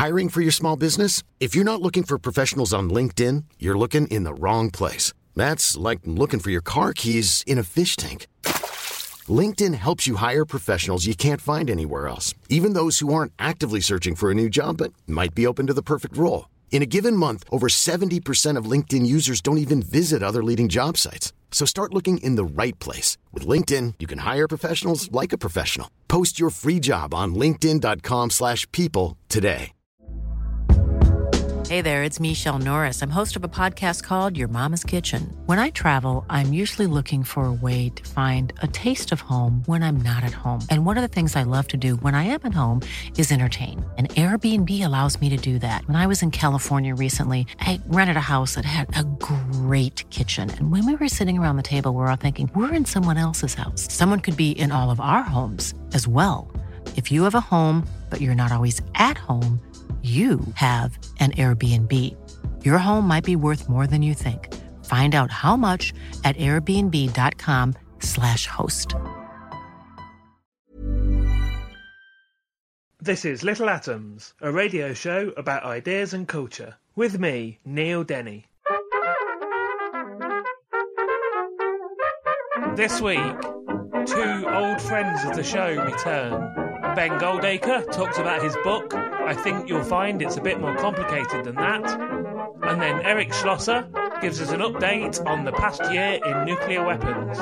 Hiring for your small business? If you're not looking for professionals on LinkedIn, you're looking in the wrong place. That's like looking for your car keys in a fish tank. LinkedIn helps you hire professionals you can't find anywhere else, even those who aren't actively searching for a new job but might be open to the perfect role. In a given month, over 70% of LinkedIn users don't even visit other leading job sites. So start looking in the right place. With LinkedIn, you can hire professionals like a professional. Post your free job on linkedin.com/people today. Hey there, it's Michelle Norris. I'm host of a podcast called Your Mama's Kitchen. When I travel, I'm usually looking for a way to find a taste of home when I'm not at home. And one of the things I love to do when I am at home is entertain. And Airbnb allows me to do that. When I was in California recently, I rented a house that had a great kitchen. And when we were sitting around the table, we were all thinking, we're in someone else's house. Someone could be in all of our homes as well. If you have a home, but you're not always at home, you have an Airbnb. Your home might be worth more than you think. Find out how much at airbnb.com/host. This is Little Atoms, a radio show about ideas and culture. With me, Neil Denny. This week, two old friends of the show return. Ben Goldacre talks about his book, I Think You'll Find It's a Bit More Complicated Than That. And then Eric Schlosser gives us an update on the past year in nuclear weapons.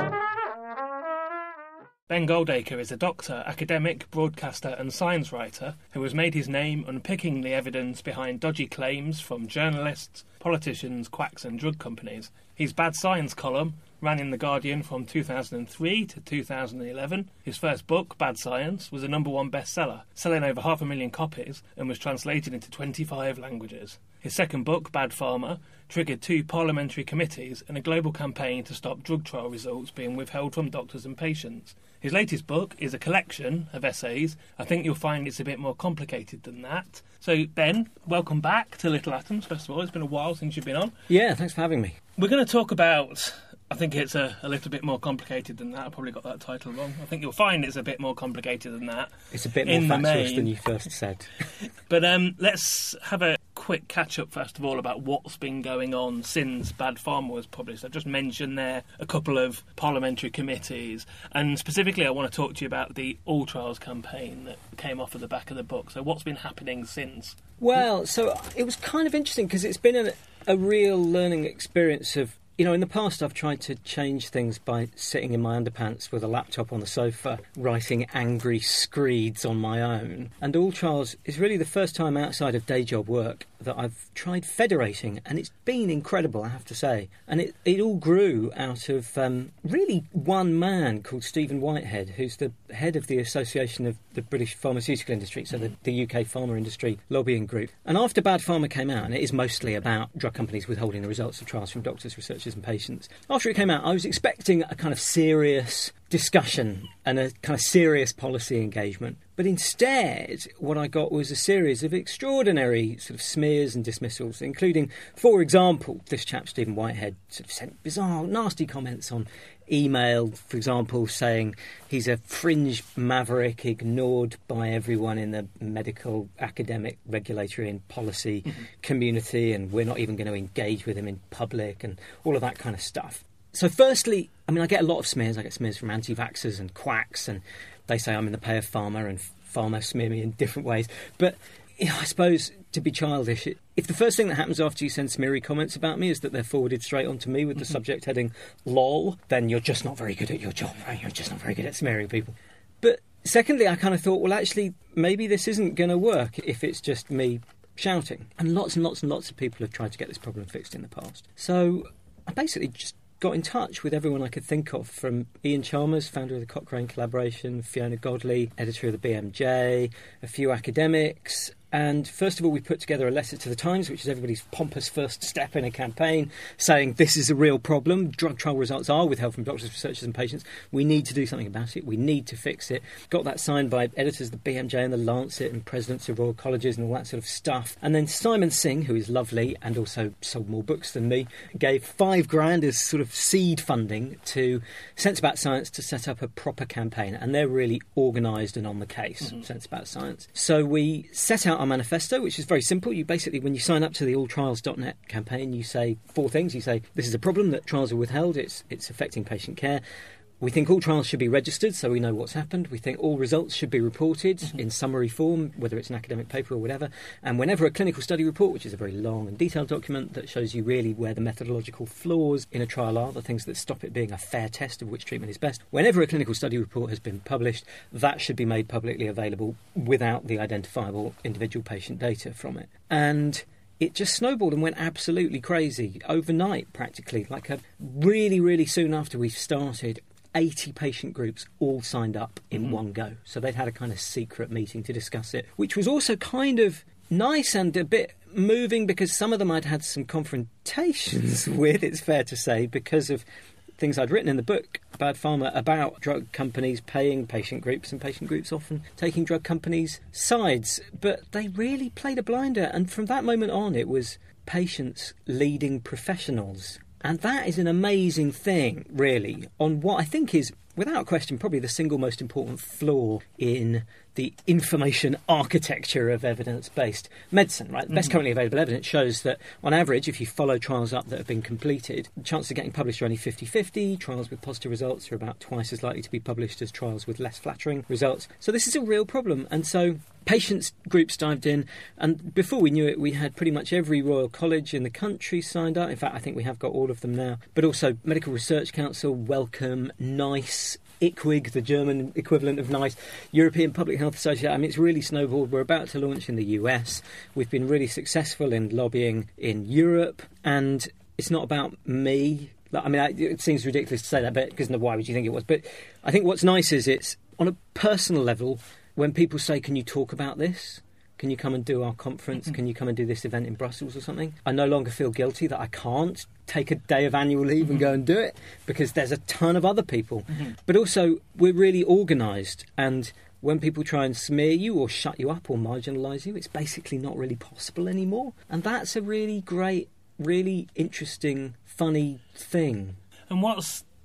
Ben Goldacre is a doctor, academic, broadcaster and science writer who has made his name unpicking the evidence behind dodgy claims from journalists, politicians, quacks and drug companies. His Bad Science column ran in The Guardian from 2003 to 2011. His first book, Bad Science, was a #1 bestseller, selling over 500,000 copies and was translated into 25 languages. His second book, Bad Pharma, triggered 2 parliamentary committees and a global campaign to stop drug trial results being withheld from doctors and patients. His latest book is a collection of essays. I think you'll find it's a bit more complicated than that. So, Ben, welcome back to Little Atoms, first of all. It's been a while since you've been on. Yeah, thanks for having me. We're going to talk about... I think it's a little bit more complicated than that. I probably got that title wrong. I think you'll find it's a bit more complicated than that. It's a bit more facetious than you first said. But let's have a quick catch-up, first of all, about what's been going on since Bad Pharma was published. I've just mentioned there a couple of parliamentary committees, and specifically I want to talk to you about the All Trials campaign that came off of the back of the book. So what's been happening since? Well, so it was kind of interesting because it's been a real learning experience of, you know, in the past I've tried to change things by sitting in my underpants with a laptop on the sofa, writing angry screeds on my own. And All Trials is really the first time outside of day job work that I've tried federating, and it's been incredible, I have to say. And it all grew out of really one man called Stephen Whitehead, who's the head of the Association of the British Pharmaceutical Industry, so the UK Pharma Industry Lobbying Group. And after Bad Pharma came out, and it is mostly about drug companies withholding the results of trials from doctors, researchers and patients, after it came out I was expecting a kind of serious discussion and a kind of serious policy engagement. But instead, what I got was a series of extraordinary sort of smears and dismissals, including, for example, this chap, Stephen Whitehead, sort of sent bizarre, nasty comments on email, for example, saying he's a fringe maverick ignored by everyone in the medical, academic, regulatory and policy community, and we're not even going to engage with him in public and all of that kind of stuff. So firstly, I mean, I get a lot of smears. I get smears from anti-vaxxers and quacks, and they say I'm in the pay of pharma, and pharma smear me in different ways. But you know, I suppose, to be childish, if the first thing that happens after you send smeary comments about me is that they're forwarded straight on to me with the subject heading lol, then you're just not very good at your job, right? You're just not very good at smearing people. But secondly, I kind of thought, well, actually, maybe this isn't going to work if it's just me shouting. And lots and lots and lots of people have tried to get this problem fixed in the past. So I basically just got in touch with everyone I could think of, from Ian Chalmers, founder of the Cochrane Collaboration, Fiona Godley, editor of the BMJ, a few academics. And first of all, we put together a letter to the Times, which is everybody's pompous first step in a campaign, saying this is a real problem. Drug trial results are withheld from doctors, researchers and patients. We need to do something about it. We need to fix it. Got that signed by editors of the BMJ and the Lancet and presidents of Royal Colleges and all that sort of stuff. And then Simon Singh, who is lovely and also sold more books than me, gave $5,000 as sort of seed funding to Sense About Science to set up a proper campaign. And they're really organised and on the case, Sense About Science. So we set out our manifesto, which is very simple. You basically, when you sign up to the alltrials.net campaign, you say 4 things. You say, this is a problem that trials are withheld. It's affecting patient care. We think all trials should be registered so we know what's happened. We think all results should be reported in summary form, whether it's an academic paper or whatever. And whenever a clinical study report, which is a very long and detailed document that shows you really where the methodological flaws in a trial are, the things that stop it being a fair test of which treatment is best, whenever a clinical study report has been published, that should be made publicly available without the identifiable individual patient data from it. And it just snowballed and went absolutely crazy overnight, practically. Really, really soon after we started, 80 patient groups all signed up in one go. So they'd had a kind of secret meeting to discuss it, which was also kind of nice and a bit moving because some of them I'd had some confrontations with, it's fair to say, because of things I'd written in the book, Bad Pharma, about drug companies paying patient groups and patient groups often taking drug companies' sides. But they really played a blinder. And from that moment on, it was patients leading professionals. And that is an amazing thing, really, on what I think is, without question, probably the single most important flaw in the information architecture of evidence-based medicine, right? The best currently available evidence shows that, on average, if you follow trials up that have been completed, the chances of getting published are only 50-50. Trials with positive results are about twice as likely to be published as trials with less flattering results. So this is a real problem. And so patients groups dived in, and before we knew it, we had pretty much every Royal College in the country signed up. In fact, I think we have got all of them now. But also Medical Research Council, Wellcome, NICE, IQWiG, the German equivalent of NICE, European Public Health Association. I mean, it's really snowballed. We're about to launch in the US. We've been really successful in lobbying in Europe, and it's not about me. I mean, it seems ridiculous to say that, but because why would you think it was? But I think what's nice is it's on a personal level. When people say, can you talk about this? Can you come and do our conference? Can you come and do this event in Brussels or something? I no longer feel guilty that I can't take a day of annual leave and go and do it because there's a ton of other people. But also, we're really organised, and when people try and smear you or shut you up or marginalise you, it's basically not really possible anymore. And that's a really great, really interesting, funny thing. And what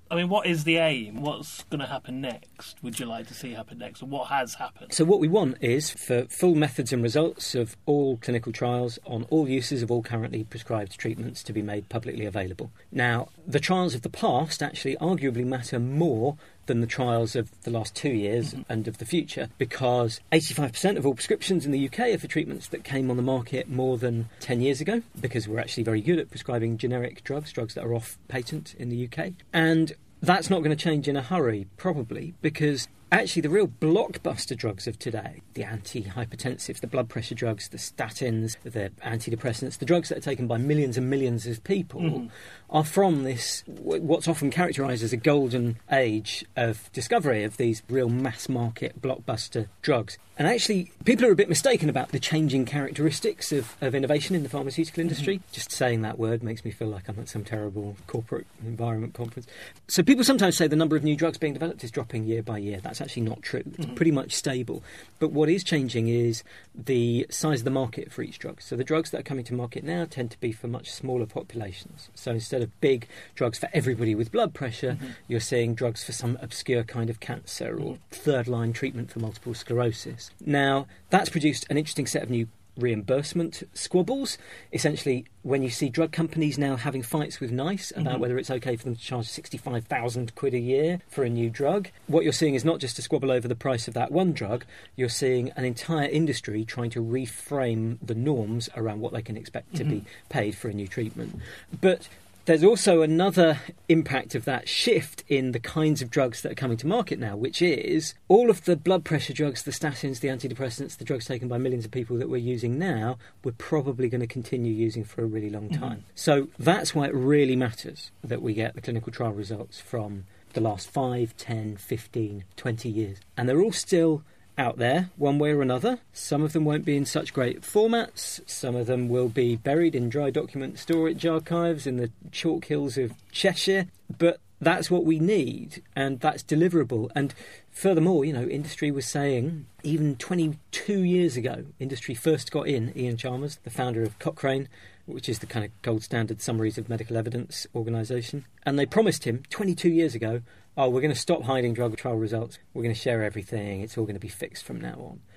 is the aim? What's going to happen next? Would you like to see happen next? Or what has happened? So what we want is for full methods and results of all clinical trials on all uses of all currently prescribed treatments to be made publicly available. Now, the trials of the past actually arguably matter more than the trials of the last 2 years and of the future, because 85% of all prescriptions in the UK are for treatments that came on the market more than 10 years ago, because we're actually very good at prescribing generic drugs that are off patent in the UK. And that's not going to change in a hurry, probably, because actually the real blockbuster drugs of today, the antihypertensives, the blood pressure drugs, the statins, the antidepressants, the drugs that are taken by millions and millions of people, are from this, what's often characterised as a golden age of discovery of these real mass market blockbuster drugs. And actually, people are a bit mistaken about the changing characteristics of innovation in the pharmaceutical industry. Just saying that word makes me feel like I'm at some terrible corporate environment conference. So people sometimes say the number of new drugs being developed is dropping year by year. That's actually not true. It's pretty much stable. But what is changing is the size of the market for each drug. So the drugs that are coming to market now tend to be for much smaller populations. So instead of big drugs for everybody with blood pressure, you're seeing drugs for some obscure kind of cancer or third-line treatment for multiple sclerosis. Now, that's produced an interesting set of new reimbursement squabbles. Essentially, when you see drug companies now having fights with NICE about whether it's okay for them to charge 65,000 quid a year for a new drug, what you're seeing is not just a squabble over the price of that one drug, you're seeing an entire industry trying to reframe the norms around what they can expect to be paid for a new treatment. But there's also another impact of that shift in the kinds of drugs that are coming to market now, which is all of the blood pressure drugs, the statins, the antidepressants, the drugs taken by millions of people that we're using now, we're probably going to continue using for a really long time. So that's why it really matters that we get the clinical trial results from the last 5, 10, 15, 20 years. And they're all still out there, one way or another. Some of them won't be in such great formats. Some of them will be buried in dry document storage archives in the chalk hills of Cheshire. But that's what we need, and that's deliverable. And furthermore, industry was saying, even 22 years ago, industry first got in, Ian Chalmers, the founder of Cochrane, which is the kind of gold standard summaries of medical evidence organisation. And they promised him 22 years ago, we're going to stop hiding drug trial results. We're going to share everything. It's all going to be fixed from now on.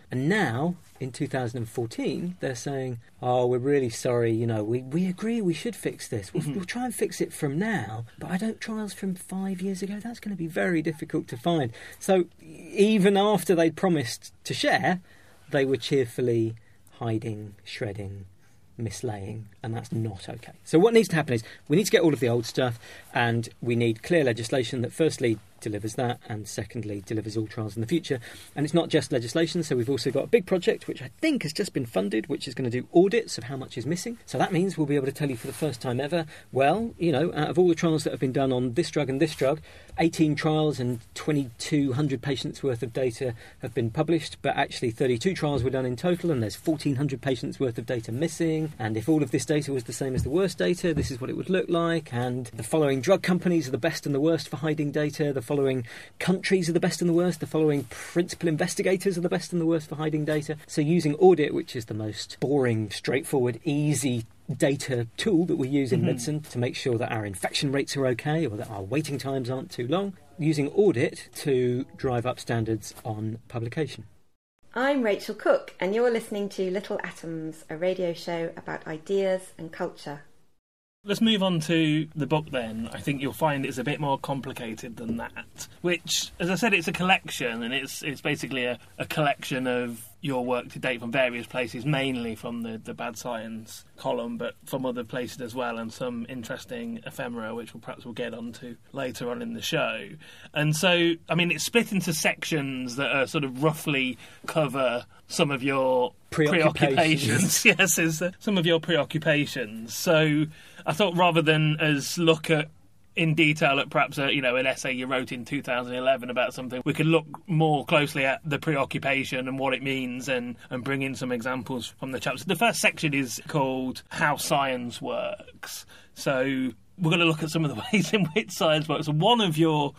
And now, in 2014, they're saying, oh, we're really sorry, we agree we should fix this. We'll try and fix it from now, but I don't trials from 5 years ago. That's going to be very difficult to find. So even after they'd promised to share, they were cheerfully hiding, shredding, mislaying, and that's not okay. So what needs to happen is we need to get all of the old stuff, and we need clear legislation that firstly delivers that, and secondly delivers all trials in the future. And it's not just legislation, so we've also got a big project which I think has just been funded, which is going to do audits of how much is missing. So that means we'll be able to tell you for the first time ever, well, out of all the trials that have been done on this drug and this drug, 18 trials and 2,200 patients worth of data have been published, but actually 32 trials were done in total, and there's 1,400 patients worth of data missing. And if all of this data was the same as the worst data, this is what it would look like. And the following drug companies are the best and the worst for hiding data. The following countries are the best and the worst. The following principal investigators are the best and the worst for hiding data. So using audit, which is the most boring, straightforward, easy data tool that we use in medicine to make sure that our infection rates are okay or that our waiting times aren't too long, using audit to drive up standards on publication. I'm Rachel Cook, and you're listening to Little Atoms, a radio show about ideas and culture. Let's move on to the book then. I think you'll find it's a bit more complicated than that, which, as I said, it's a collection, and it's basically a collection of your work to date from various places, mainly from the Bad Science column, but from other places as well, and some interesting ephemera, which we'll get onto later on in the show. And so, I mean, it's split into sections that are sort of roughly cover some of your preoccupations. Yes, some of your preoccupations. So I thought rather than as look at in detail at perhaps an essay you wrote in 2011 about something, we could look more closely at the preoccupation and what it means and bring in some examples from the chapters. The first section is called How Science Works. So we're going to look at some of the ways in which science works. And one of your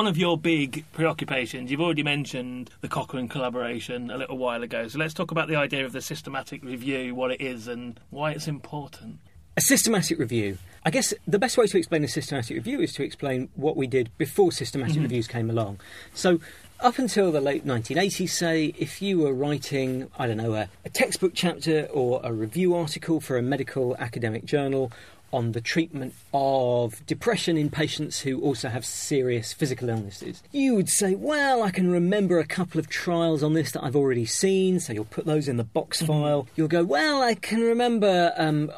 big preoccupations, you've already mentioned the Cochrane collaboration a little while ago. So let's talk about the idea of the systematic review, what it is and why it's important. A systematic review. I guess the best way to explain a systematic review is to explain what we did before systematic reviews came along. So up until the late 1980s, say, if you were writing, a textbook chapter or a review article for a medical academic journal on the treatment of depression in patients who also have serious physical illnesses, you would say, well, I can remember a couple of trials on this that I've already seen, so you'll put those in the box file. You'll go, well, I can remember,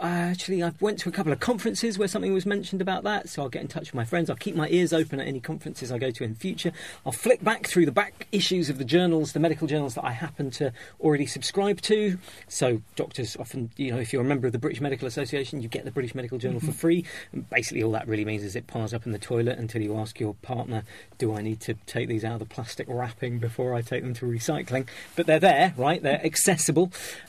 I went to a couple of conferences where something was mentioned about that, so I'll get in touch with my friends. I'll keep my ears open at any conferences I go to in future. I'll flick back through the back issues of the journals, the medical journals that I happen to already subscribe to. So doctors often, if you're a member of the British Medical Association, you get the British Medical Journal for free. And basically all that really means is it piles up in the toilet until you ask your partner, do I need to take these out of the plastic wrapping before I take them to recycling? But they're there, right? They're accessible.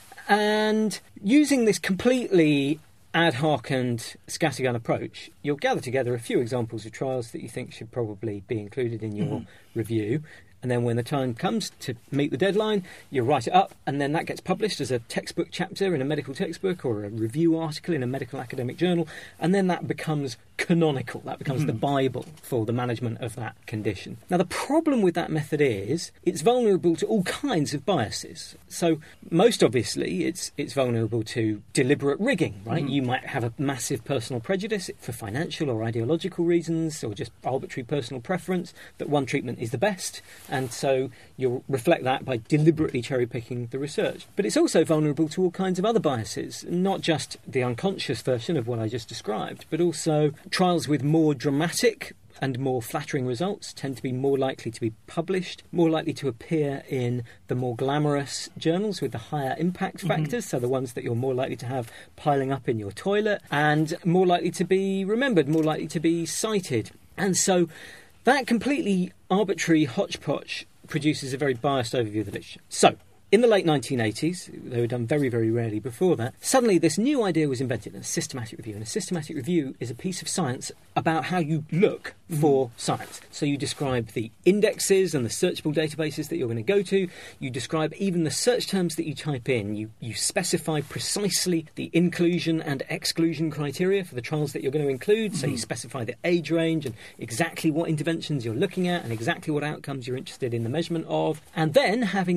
And using this completely ad hoc and scattergun approach, you'll gather together a few examples of trials that you think should probably be included in your review. And then when the time comes to meet the deadline, you write it up, and then that gets published as a textbook chapter in a medical textbook or a review article in a medical academic journal, and then that becomes canonical. That becomes the Bible for the management of that condition. Now, the problem with that method is it's vulnerable to all kinds of biases. So most obviously, it's vulnerable to deliberate rigging, right? You might have a massive personal prejudice for financial or ideological reasons or just arbitrary personal preference that one treatment is the best, and so you'll reflect that by deliberately cherry-picking the research. But it's also vulnerable to all kinds of other biases, not just the unconscious version of what I just described, but also trials with more dramatic and more flattering results tend to be more likely to be published, more likely to appear in the more glamorous journals with the higher impact factors, so the ones that you're more likely to have piling up in your toilet, and more likely to be remembered, more likely to be cited. And so that completely arbitrary hodgepodge produces a very biased overview of the literature. So, in the late 1980s, they were done very, very rarely before that, suddenly this new idea was invented, a systematic review. And a systematic review is a piece of science about how you look for science. So you describe the indexes and the searchable databases that you're going to go to. You describe even the search terms that you type in. You specify precisely the inclusion and exclusion criteria for the trials that you're going to include. So you specify the age range and exactly what interventions you're looking at and exactly what outcomes you're interested in the measurement of. And then, having got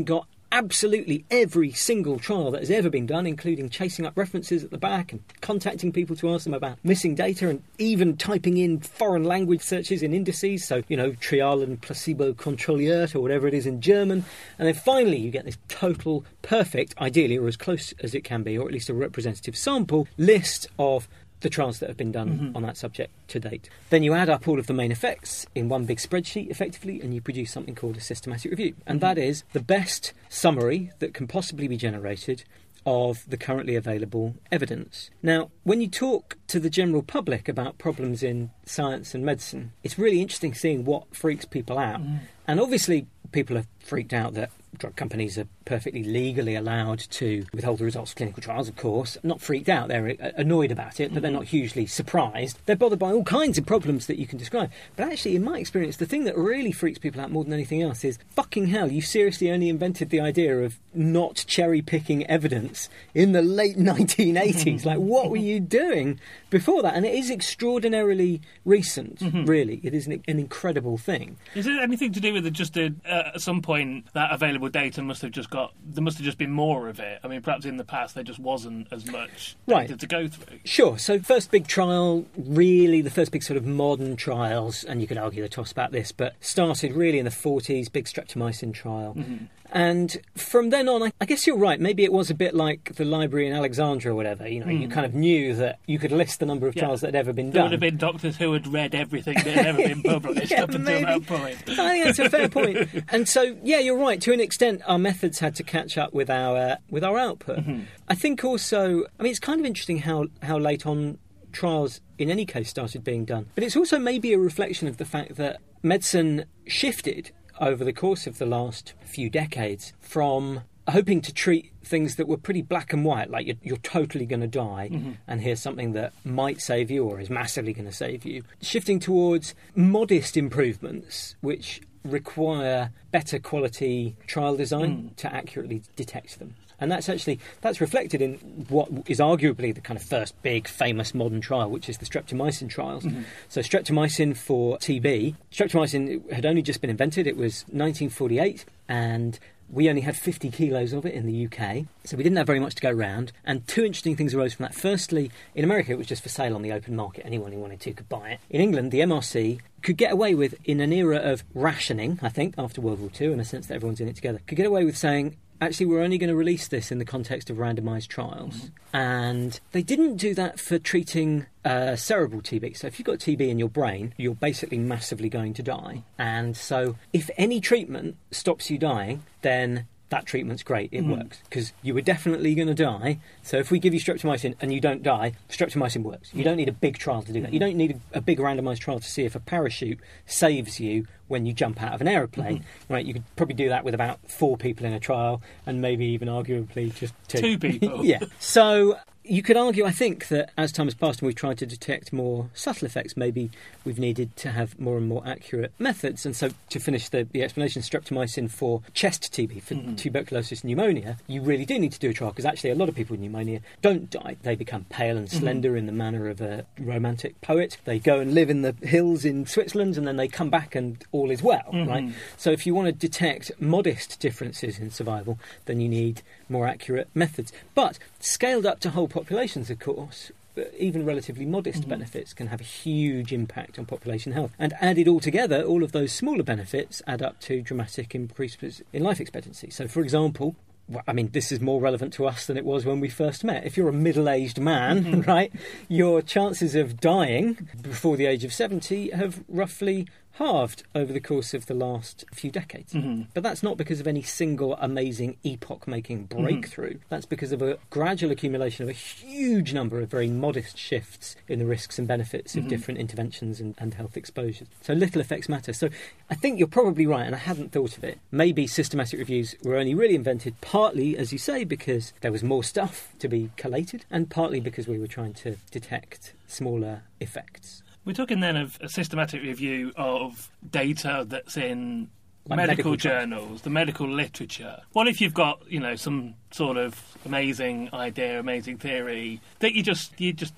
absolutely every single trial that has ever been done, including chasing up references at the back and contacting people to ask them about missing data, and even typing in foreign language searches in indices, so, trial and placebo kontrolliert or whatever it is in German. And then finally you get this total, perfect, ideally, or as close as it can be, or at least a representative sample list of the trials that have been done on that subject to date. Then you add up all of the main effects in one big spreadsheet, effectively, and you produce something called a systematic review. And that is the best summary that can possibly be generated of the currently available evidence. Now, when you talk to the general public about problems in science and medicine, it's really interesting seeing what freaks people out. And obviously, people are freaked out that drug companies are perfectly legally allowed to withhold the results of clinical trials, of course. Not freaked out, they're annoyed about it, but they're not hugely surprised. They're bothered by all kinds of problems that you can describe. But actually, in my experience, the thing that really freaks people out more than anything else is, fucking hell, you seriously only invented the idea of not cherry-picking evidence in the late 1980s. Like, what were you doing before that? And it is extraordinarily recent, really. It is an incredible thing. Is it anything to do with at some point that available data there must have just been more of it? I mean, perhaps in the past there just wasn't as much data to go through. Sure. So first big trial, really the first big sort of modern trials, and you could argue the toss about this, but started really in the 40s, big streptomycin trial. And from then on, I guess you're right. Maybe it was a bit like the library in Alexandria or whatever. You kind of knew that you could list the number of trials that had ever been done. There would have been doctors who had read everything that had ever been published up until that point. I think that's a fair point. And so, yeah, you're right. To an extent, our methods had to catch up with our output. I think also, it's kind of interesting how late on trials in any case started being done. But it's also maybe a reflection of the fact that medicine shifted over the course of the last few decades from hoping to treat things that were pretty black and white, like you're totally going to die, and here's something that might save you or is massively going to save you, shifting towards modest improvements which require better quality trial design to accurately detect them. And that's reflected in what is arguably the kind of first big famous modern trial, which is the streptomycin trials. So streptomycin for TB. Streptomycin had only just been invented. It was 1948, and we only had 50 kilos of it in the UK, so we didn't have very much to go around. And two interesting things arose from that. Firstly, in America, it was just for sale on the open market. Anyone who wanted to could buy it. In England, the MRC could get away with, in an era of rationing, I think, after World War II, in a sense that everyone's in it together, could get away with saying, actually, we're only going to release this in the context of randomised trials. And they didn't do that for treating cerebral TB. So if you've got TB in your brain, you're basically massively going to die. And so if any treatment stops you dying, then that treatment's great, it works. Because you were definitely going to die. So if we give you streptomycin and you don't die, streptomycin works. You don't need a big trial to do that. You don't need a big randomised trial to see if a parachute saves you when you jump out of an aeroplane. Right? You could probably do that with about 4 people in a trial, and maybe even arguably just 2 people. Yeah. So you could argue, I think, that as time has passed and we've tried to detect more subtle effects, maybe we've needed to have more and more accurate methods. And so to finish the explanation, streptomycin for chest TB, for tuberculosis pneumonia, you really do need to do a trial, because actually a lot of people with pneumonia don't die. They become pale and slender in the manner of a romantic poet. They go and live in the hills in Switzerland, and then they come back and all is well, right? So if you want to detect modest differences in survival, then you need more accurate methods. But scaled up to whole populations, of course, even relatively modest benefits can have a huge impact on population health. And added all together, all of those smaller benefits add up to dramatic increases in life expectancy. So, for example, this is more relevant to us than it was when we first met. If you're a middle-aged man, right, your chances of dying before the age of 70 have roughly halved over the course of the last few decades. But that's not because of any single amazing epoch-making breakthrough. That's because of a gradual accumulation of a huge number of very modest shifts in the risks and benefits of different interventions and health exposures. So little effects matter. So I think you're probably right, and I hadn't thought of it. Maybe systematic reviews were only really invented partly, as you say, because there was more stuff to be collated, and partly because we were trying to detect smaller effects. We're talking then of a systematic review of data that's in Like medical medical journals, the medical literature. What if you've got, some sort of amazing idea, amazing theory that you just don't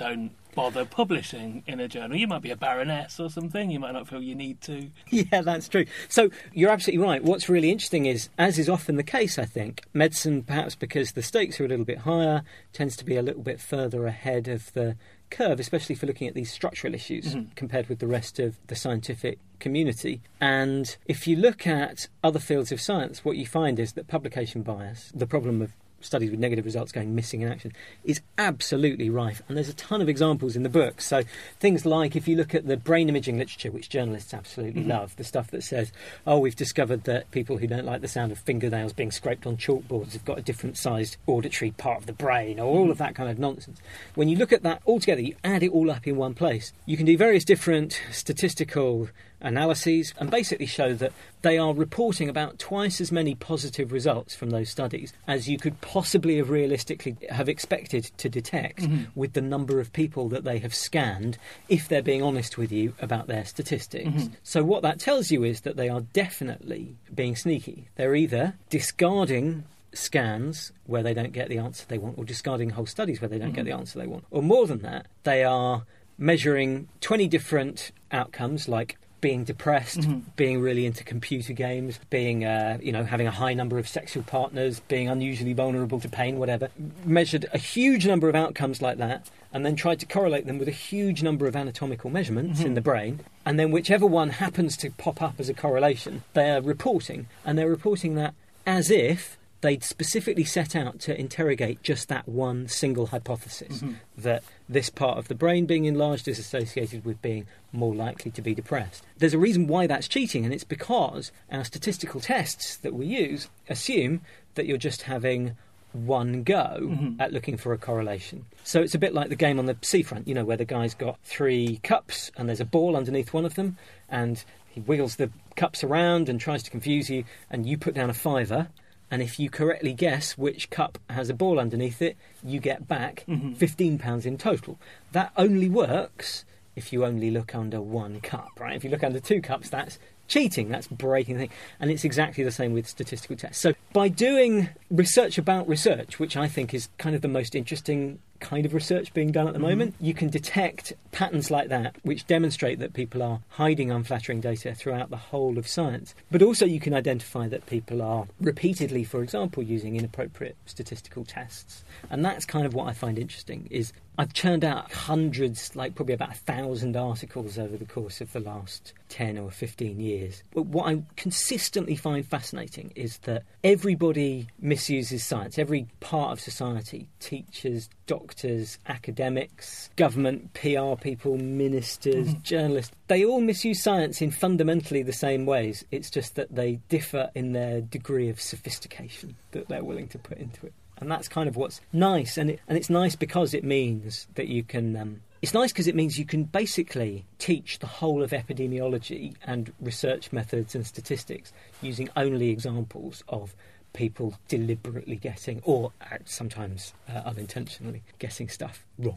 bother publishing in a journal. You might be a baroness or something. You might not feel you need to. Yeah, that's true. So you're absolutely right. What's really interesting is, as is often the case, I think, medicine, perhaps because the stakes are a little bit higher, tends to be a little bit further ahead of the curve, especially for looking at these structural issues compared with the rest of the scientific community. And if you look at other fields of science, what you find is that publication bias, the problem of studies with negative results going missing in action, is absolutely rife. And there's a ton of examples in the book. So things like, if you look at the brain imaging literature, which journalists absolutely love, the stuff that says, oh, we've discovered that people who don't like the sound of fingernails being scraped on chalkboards have got a different sized auditory part of the brain, or all of that kind of nonsense. When you look at that all together, you add it all up in one place, you can do various different statistical analyses and basically show that they are reporting about twice as many positive results from those studies as you could possibly have realistically have expected to detect with the number of people that they have scanned, if they're being honest with you about their statistics. So what that tells you is that they are definitely being sneaky. They're either discarding scans where they don't get the answer they want, or discarding whole studies where they don't get the answer they want. Or more than that, they are measuring 20 different outcomes, like being depressed, being really into computer games, being, having a high number of sexual partners, being unusually vulnerable to pain, whatever. Measured a huge number of outcomes like that, and then tried to correlate them with a huge number of anatomical measurements in the brain. And then whichever one happens to pop up as a correlation, they're reporting. And they're reporting that as if they'd specifically set out to interrogate just that one single hypothesis, that this part of the brain being enlarged is associated with being more likely to be depressed. There's a reason why that's cheating, and it's because our statistical tests that we use assume that you're just having one go at looking for a correlation. So it's a bit like the game on the seafront, where the guy's got 3 cups and there's a ball underneath one of them, and he wiggles the cups around and tries to confuse you, and you put down a fiver. And if you correctly guess which cup has a ball underneath it, you get back £15 in total. That only works if you only look under one cup, right? If you look under 2 cups, that's cheating, that's breaking the thing. And it's exactly the same with statistical tests. So by doing research about research, which I think is kind of the most interesting kind of research being done at the moment, you can detect patterns like that which demonstrate that people are hiding unflattering data throughout the whole of science. But also you can identify that people are repeatedly, for example, using inappropriate statistical tests. And that's kind of what I find interesting, is I've churned out hundreds, like probably about 1,000 articles over the course of the last 10 or 15 years. But what I consistently find fascinating is that everybody misuses science. Every part of society, teachers, doctors, academics, government, PR people, ministers, journalists, they all misuse science in fundamentally the same ways. It's just that they differ in their degree of sophistication that they're willing to put into it. And that's kind of what's nice. And it's nice because it means that you can... It's nice because it means you can basically teach the whole of epidemiology and research methods and statistics using only examples of people deliberately getting, or sometimes unintentionally, getting stuff wrong.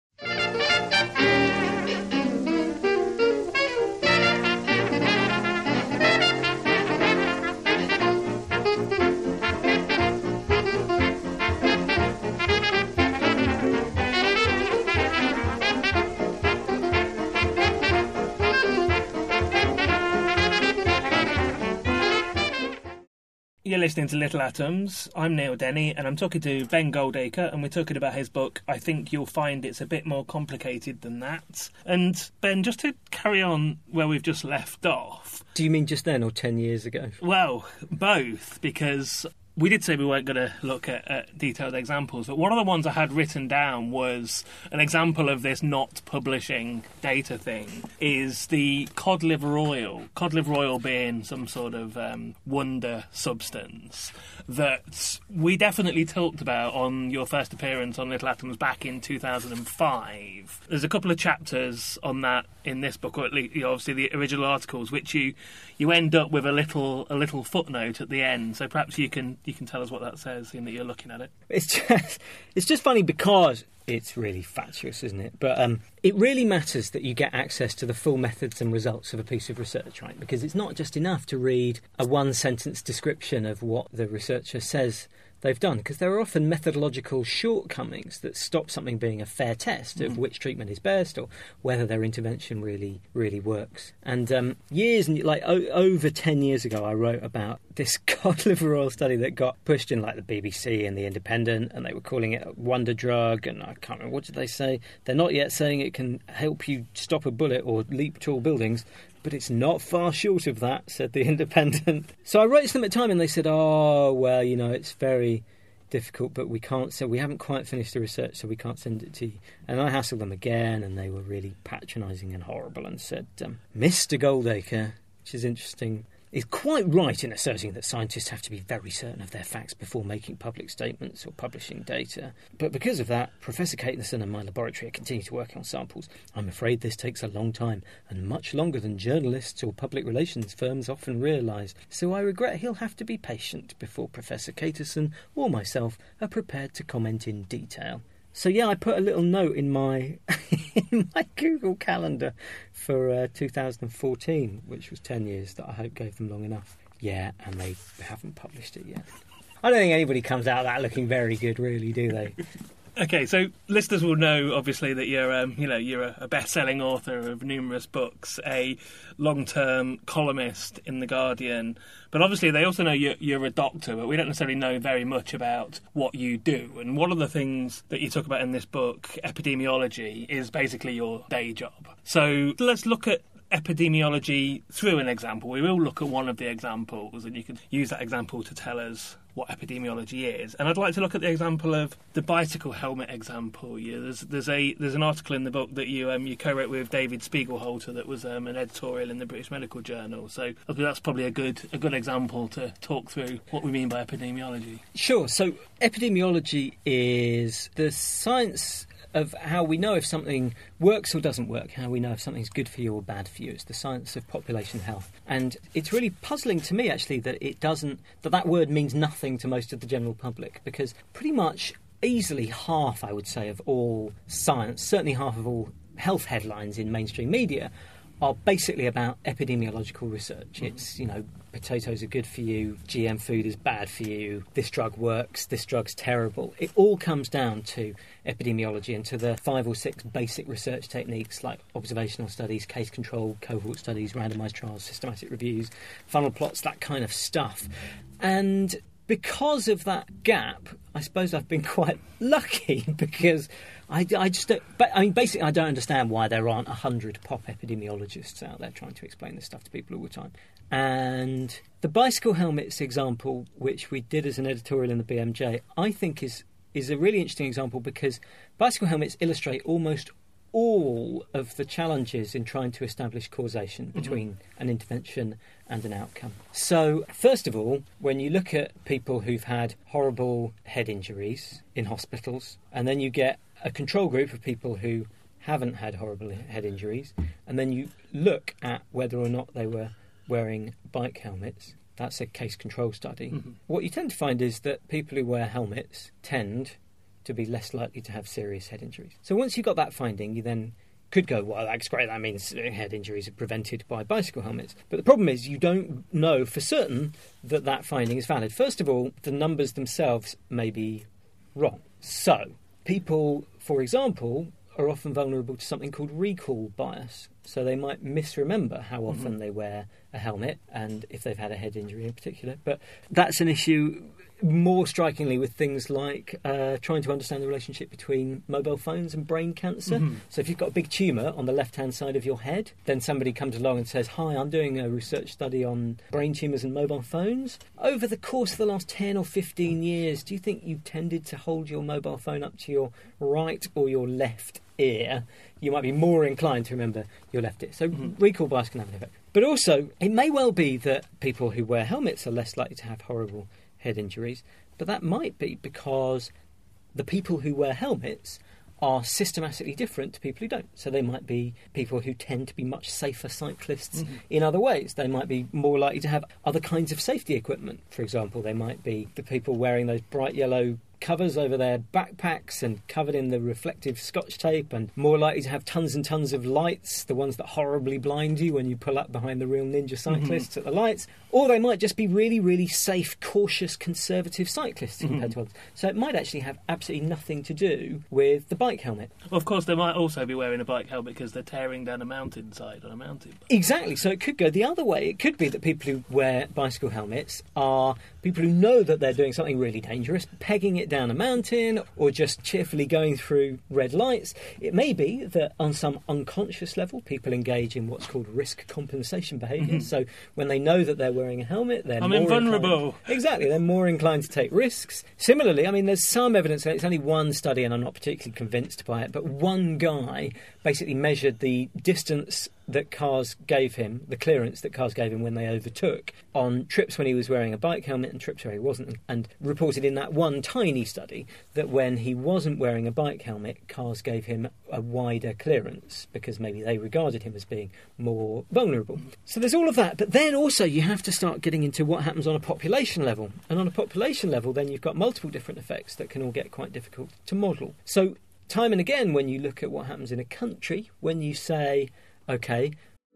You're listening to Little Atoms. I'm Neil Denny, and I'm talking to Ben Goldacre, and we're talking about his book, I Think You'll Find It's a Bit More Complicated Than That. And Ben, just to carry on where we've just left off... Do you mean just then or 10 years ago? Well, both, because... We did say we weren't going to look at detailed examples, but one of the ones I had written down was an example of this not publishing data thing is the cod liver oil. Cod liver oil being some sort of wonder substance that we definitely talked about on your first appearance on Little Atoms back in 2005. There's a couple of chapters on that in this book, or at least obviously the original articles, which you end up with a little footnote at the end. So perhaps you can tell us what that says in that you're looking at it. It's just funny because it's really fatuous, isn't it? But it really matters that you get access to the full methods and results of a piece of research, right? Because it's not just enough to read a one-sentence description of what the researcher says they've done, because there are often methodological shortcomings that stop something being a fair test of which treatment is best or whether their intervention really, really works. And over 10 years ago, I wrote about this cod liver oil study that got pushed in like the BBC and the Independent, and they were calling it a wonder drug, and I can't remember, what did they say? They're not yet saying it can help you stop a bullet or leap tall buildings, but it's not far short of that, said the Independent. So I wrote to them at the time and they said, oh, well, it's very difficult, but we haven't quite finished the research, so we can't send it to you. And I hassled them again, and they were really patronising and horrible and said, Mr. Goldacre, which is interesting, is quite right in asserting that scientists have to be very certain of their facts before making public statements or publishing data. But because of that, Professor Caithness and my laboratory are continuing to work on samples. I'm afraid this takes a long time, and much longer than journalists or public relations firms often realise. So I regret he'll have to be patient before Professor Caithness or myself are prepared to comment in detail. So yeah, I put a little note in my in my Google Calendar for 2014, which was 10 years, that I hope gave them long enough. Yeah, and they haven't published it yet. I don't think anybody comes out of that looking very good, really, do they? Okay, so listeners will know, obviously, that you're a best-selling author of numerous books, a long-term columnist in The Guardian, but obviously they also know you're a doctor, but we don't necessarily know very much about what you do. And one of the things that you talk about in this book, epidemiology, is basically your day job. So let's look at epidemiology through an example. We will look at one of the examples, and you can use that example to tell us what epidemiology is. And I'd like to look at the example of the bicycle helmet example. There's an article in the book that you co-wrote with David Spiegelhalter that was an editorial in the British Medical Journal. So that's probably a good example to talk through what we mean by epidemiology. Sure. So epidemiology is the science of how we know if something works or doesn't work, how we know if something's good for you or bad for you. It's the science of population health. And it's really puzzling to me, actually, that that word means nothing to most of the general public, because pretty much easily half, I would say, of all science, certainly half of all health headlines in mainstream media, are basically about epidemiological research. It's, potatoes are good for you, GM food is bad for you, this drug works, this drug's terrible. It all comes down to epidemiology and to the 5 or 6 basic research techniques like observational studies, case control, cohort studies, randomised trials, systematic reviews, funnel plots, that kind of stuff. And because of that gap, I suppose I've been quite lucky, because I just don't, basically I don't understand why there aren't 100 pop epidemiologists out there trying to explain this stuff to people all the time. And the bicycle helmets example, which we did as an editorial in the BMJ, I think is a really interesting example, because bicycle helmets illustrate almost all of the challenges in trying to establish causation between an intervention and an outcome. So, first of all, when you look at people who've had horrible head injuries in hospitals, and then you get a control group of people who haven't had horrible head injuries, and then you look at whether or not they were wearing bike helmets, that's a case control study. What you tend to find is that people who wear helmets tend to be less likely to have serious head injuries. So once you've got that finding, you then could go, well, that's great, that means head injuries are prevented by bicycle helmets. But the problem is you don't know for certain that that finding is valid. First of all, the numbers themselves may be wrong. So people, for example, are often vulnerable to something called recall bias. So they might misremember how often they wear a helmet, and if they've had a head injury in particular. But that's an issue more strikingly with things like trying to understand the relationship between mobile phones and brain cancer. So if you've got a big tumour on the left-hand side of your head, then somebody comes along and says, hi, I'm doing a research study on brain tumours and mobile phones. Over the course of the last 10 or 15 years, do you think you've tended to hold your mobile phone up to your right or your left ear? You might be more inclined to remember your left ear. So recall bias can have an effect. But also, it may well be that people who wear helmets are less likely to have horrible head injuries, but that might be because the people who wear helmets are systematically different to people who don't. So they might be people who tend to be much safer cyclists in other ways. They might be more likely to have other kinds of safety equipment. For example, they might be the people wearing those bright yellow covers over their backpacks and covered in the reflective Scotch tape, and more likely to have tons and tons of lights, the ones that horribly blind you when you pull up behind the real ninja cyclists at the lights. Or they might just be really, really safe, cautious, conservative cyclists compared to others. So it might actually have absolutely nothing to do with the bike helmet. Well, of course, they might also be wearing a bike helmet because they're tearing down a mountainside on a mountain bike. Exactly. So it could go the other way. It could be that people who wear bicycle helmets are people who know that they're doing something really dangerous, pegging it down a mountain or just cheerfully going through red lights. It may be that on some unconscious level, people engage in what's called risk compensation behaviour. So when they know that they're wearing a helmet, they're more invulnerable. Exactly, they're more inclined to take risks. Similarly, I mean, there's some evidence, and it's only one study, and I'm not particularly convinced by it, but one guy basically measured the distance that cars gave him, the clearance that cars gave him when they overtook, on trips when he was wearing a bike helmet and trips where he wasn't, and reported in that one tiny study that when he wasn't wearing a bike helmet, cars gave him a wider clearance because maybe they regarded him as being more vulnerable. So there's all of that, but then also you have to start getting into what happens on a population level, and on a population level then you've got multiple different effects that can all get quite difficult to model. So time and again when you look at what happens in a country, when you say, okay.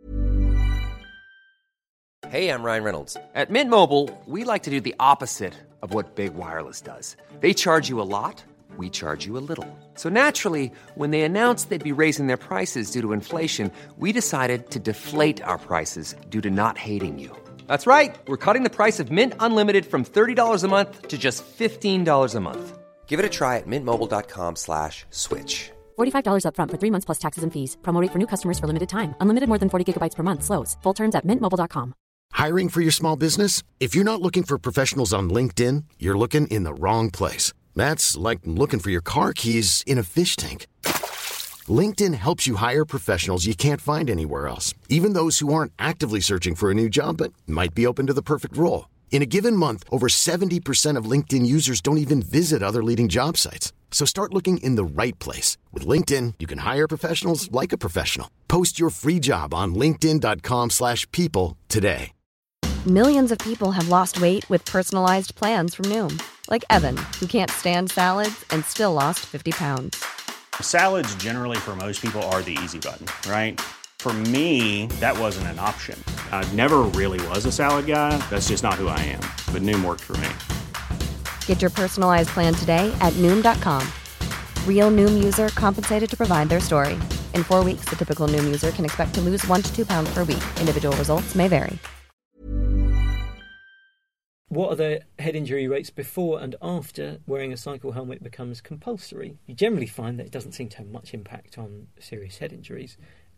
Hey, I'm Ryan Reynolds. At Mint Mobile, we like to do the opposite of what Big Wireless does. They charge you a lot, we charge you a little. So naturally, when they announced they'd be raising their prices due to inflation, we decided to deflate our prices due to not hating you. That's right. We're cutting the price of Mint Unlimited from $30 a month to just $15 a month. Give it a try at mintmobile.com/switch. $45 up front for 3 months plus taxes and fees. Promo rate for new customers for limited time. Unlimited more than 40 gigabytes per month. Slows full terms at mintmobile.com. Hiring for your small business? If you're not looking for professionals on LinkedIn, you're looking in the wrong place. That's like looking for your car keys in a fish tank. LinkedIn helps you hire professionals you can't find anywhere else, even those who aren't actively searching for a new job but might be open to the perfect role. In a given month, over 70% of LinkedIn users don't even visit other leading job sites. So start looking in the right place. With LinkedIn, you can hire professionals like a professional. Post your free job on linkedin.com/people today. Millions of people have lost weight with personalized plans from Noom. Like Evan, who can't stand salads and still lost 50 pounds. Salads generally for most people are the easy button, right? For me, that wasn't an option. I never really was a salad guy. That's just not who I am. But Noom worked for me. Get your personalized plan today at Noom.com. Real Noom user compensated to provide their story. In 4 weeks, the typical Noom user can expect to lose 1 to 2 pounds per week. Individual results may vary. What are the head injury rates before and after wearing a cycle helmet becomes compulsory? You generally find that it doesn't seem to have much impact on serious head injuries.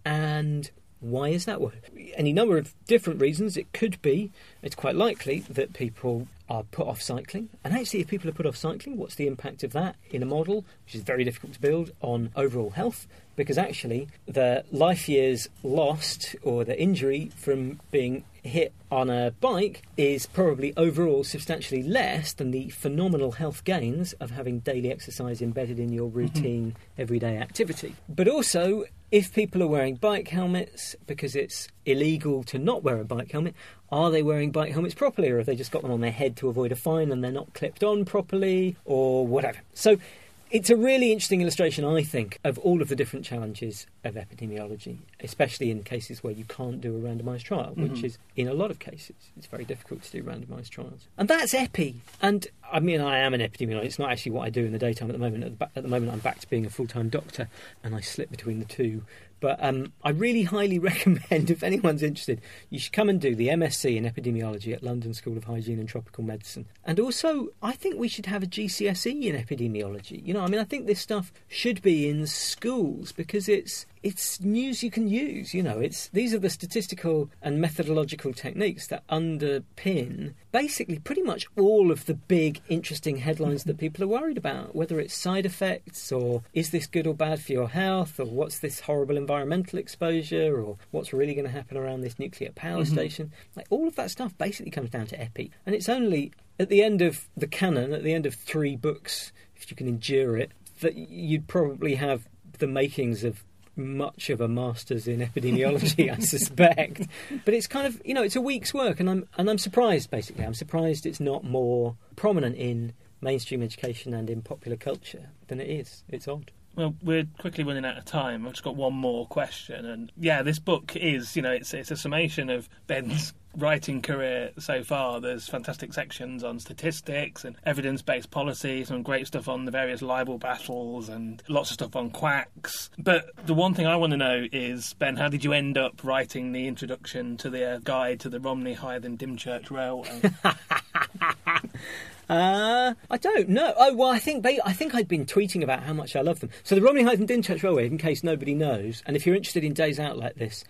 And why is that? Well, any number of different reasons. It could be, it's quite likely that people are put off cycling. And actually, if people are put off cycling, what's the impact of that in a model, which is very difficult to build, on overall health? Because actually, the life years lost or the injury from being hit on a bike is probably overall substantially less than the phenomenal health gains of having daily exercise embedded in your routine everyday activity. But also, if people are wearing bike helmets because it's illegal to not wear a bike helmet, are they wearing bike helmets properly, or have they just got them on their head to avoid a fine and they're not clipped on properly, or whatever? So it's a really interesting illustration, I think, of all of the different challenges of epidemiology, especially in cases where you can't do a randomised trial, which is, in a lot of cases, it's very difficult to do randomised trials. And that's epi. And, I mean, I am an epidemiologist. It's not actually what I do in the daytime at the moment. At the moment, I'm back to being a full-time doctor, and I slip between the two. But I really highly recommend, if anyone's interested, you should come and do the MSc in Epidemiology at London School of Hygiene and Tropical Medicine. And also, I think we should have a GCSE in epidemiology. You know, I mean, I think this stuff should be in schools because it's news you can use. You know, these are the statistical and methodological techniques that underpin basically pretty much all of the big, interesting headlines that people are worried about, whether it's side effects or is this good or bad for your health, or what's this horrible environmental exposure, or what's really going to happen around this nuclear power station. Like, all of that stuff basically comes down to epi. And it's only at the end of the canon, at the end of 3 books, if you can endure it, that you'd probably have the makings of much of a master's in epidemiology, I suspect. But it's kind of, you know, it's a week's work, and I'm surprised, basically. I'm surprised it's not more prominent in mainstream education and in popular culture, then it is. It's odd. Well, we're quickly running out of time. I've just got one more question. And yeah, this book is, it's a summation of Ben's writing career so far. There's fantastic sections on statistics and evidence-based policy, some great stuff on the various libel battles and lots of stuff on quacks. But the one thing I want to know is, Ben, how did you end up writing the introduction to the guide to the Romney Hythe and Dymchurch Railway? I don't know. Oh, well, I think I'd been tweeting about how much I love them. So the Romney Hythe and Dymchurch Railway, in case nobody knows, and if you're interested in days out like this,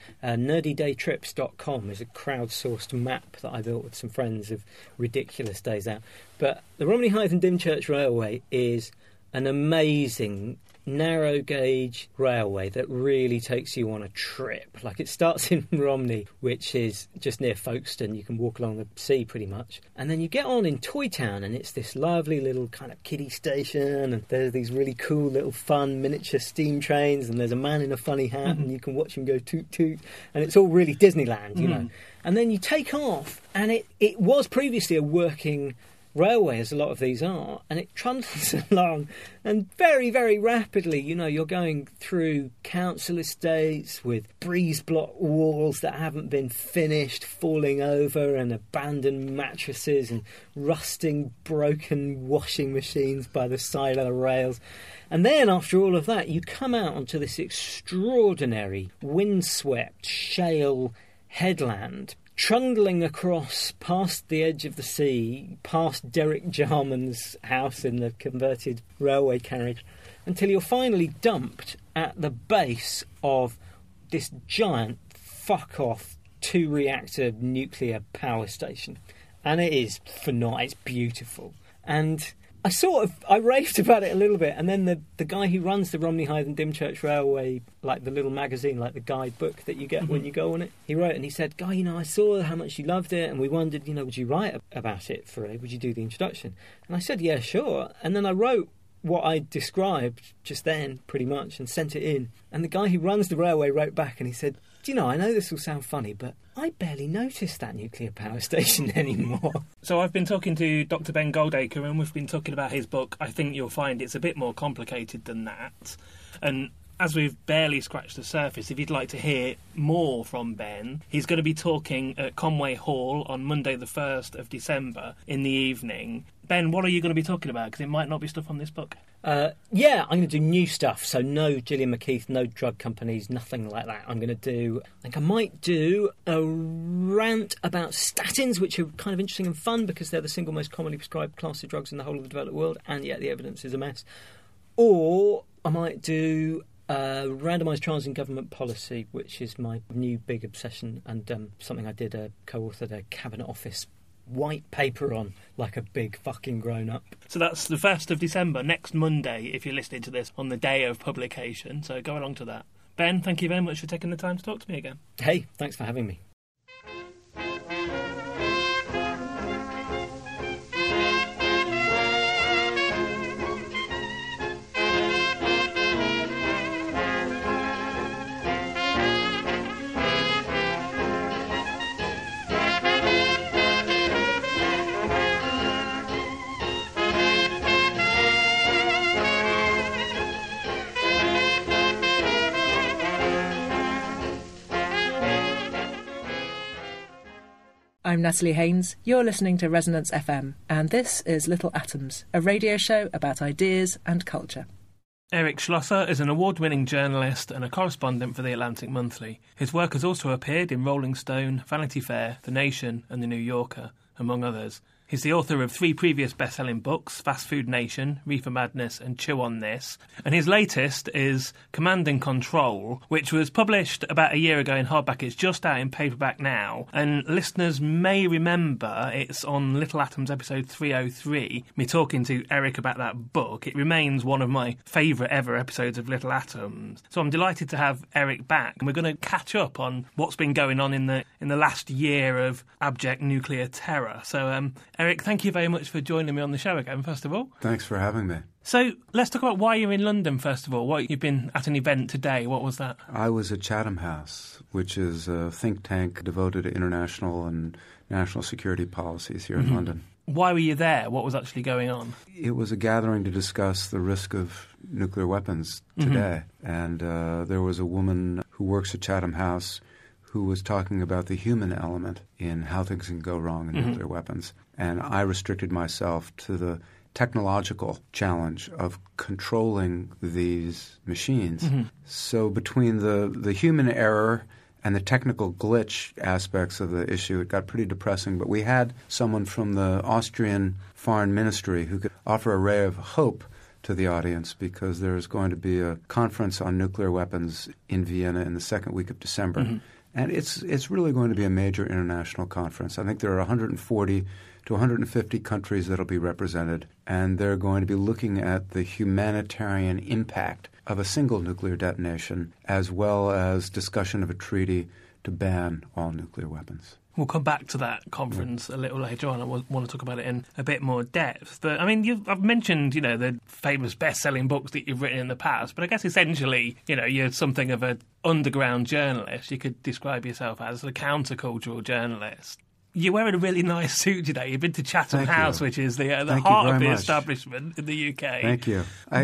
nerdydaytrips.com is a crowdsourced map that I built with some friends of ridiculous days out. But the Romney Hythe and Dymchurch Railway is an amazing narrow gauge railway that really takes you on a trip. Like, it starts in Romney, which is just near Folkestone. You can walk along the sea pretty much, and then you get on in Toy Town, and it's this lovely little kind of kiddie station, and there's these really cool little fun miniature steam trains, and there's a man in a funny hat, and you can watch him go toot toot, and it's all really Disneyland, you know. And then you take off, and it was previously a working railway, as a lot of these are, and it trundles along, and very, very rapidly, you're going through council estates with breeze block walls that haven't been finished, falling over, and abandoned mattresses, and rusting, broken washing machines by the side of the rails. And then, after all of that, you come out onto this extraordinary, windswept, shale headland, trundling across past the edge of the sea, past Derek Jarman's house in the converted railway carriage, until you're finally dumped at the base of this giant fuck-off 2-reactor nuclear power station. And it is phenomenal. It's beautiful. And I raved about it a little bit, and then the guy who runs the Romney Hythe and Dymchurch Railway, like the little magazine, like the guidebook that you get when you go on it, he wrote and he said, Guy, I saw how much you loved it, and we wondered, would you write about it would you do the introduction? And I said, yeah, sure. And then I wrote what I described just then, pretty much, and sent it in. And the guy who runs the railway wrote back and he said, I know this will sound funny, but I barely noticed that nuclear power station anymore. So I've been talking to Dr. Ben Goldacre, and we've been talking about his book. I think you'll find it's a bit more complicated than that. And as we've barely scratched the surface, if you'd like to hear more from Ben, he's going to be talking at Conway Hall on Monday the 1st of December in the evening. Ben, what are you going to be talking about? Because it might not be stuff on this book. Yeah, I'm going to do new stuff. So no Gillian McKeith, no drug companies, nothing like that. I think I might do a rant about statins, which are kind of interesting and fun because they're the single most commonly prescribed class of drugs in the whole of the developed world, and yet the evidence is a mess. Or I might do randomised trials in government policy, which is my new big obsession, and something I did co-authored a Cabinet Office white paper on, like a big fucking grown-up. So that's the 1st of December, next Monday, if you're listening to this on the day of publication, so go along to that. Ben, thank you very much for taking the time to talk to me again. Hey, thanks for having me. I'm Natalie Haynes. You're listening to Resonance FM, and this is Little Atoms, a radio show about ideas and culture. Eric Schlosser is an award-winning journalist and a correspondent for The Atlantic Monthly. His work has also appeared in Rolling Stone, Vanity Fair, The Nation and The New Yorker, among others. He's the author of 3 previous best-selling books, Fast Food Nation, Reefer Madness and Chew on This. And his latest is Command and Control, which was published about a year ago in hardback. It's just out in paperback now. And listeners may remember it's on Little Atoms episode 303, me talking to Eric about that book. It remains one of my favourite ever episodes of Little Atoms. So I'm delighted to have Eric back. And we're going to catch up on what's been going on in the last year of abject nuclear terror. So, Eric, thank you very much for joining me on the show again, first of all. Thanks for having me. So let's talk about why you're in London, first of all. You've been at an event today. What was that? I was at Chatham House, which is a think tank devoted to international and national security policies here in London. Why were you there? What was actually going on? It was a gathering to discuss the risk of nuclear weapons today. And there was a woman who works at Chatham House who was talking about the human element in how things can go wrong in nuclear weapons. And I restricted myself to the technological challenge of controlling these machines. So between the human error and the technical glitch aspects of the issue, it got pretty depressing. But we had someone from the Austrian Foreign Ministry who could offer a ray of hope to the audience, because there is going to be a conference on nuclear weapons in Vienna in the second week of December. And it's really going to be a major international conference. I think there are 140 to 150 countries that will be represented, and they're going to be looking at the humanitarian impact of a single nuclear detonation, as well as discussion of a treaty to ban all nuclear weapons. We'll come back to that conference a little later on. I want to talk about it in a bit more depth. But, I mean, I've mentioned, the famous best-selling books that you've written in the past, but I guess essentially, you're something of an underground journalist. You could describe yourself as a countercultural journalist. You're wearing a really nice suit today. You've been to Chatham House, which is the heart of the establishment in the UK. Thank you.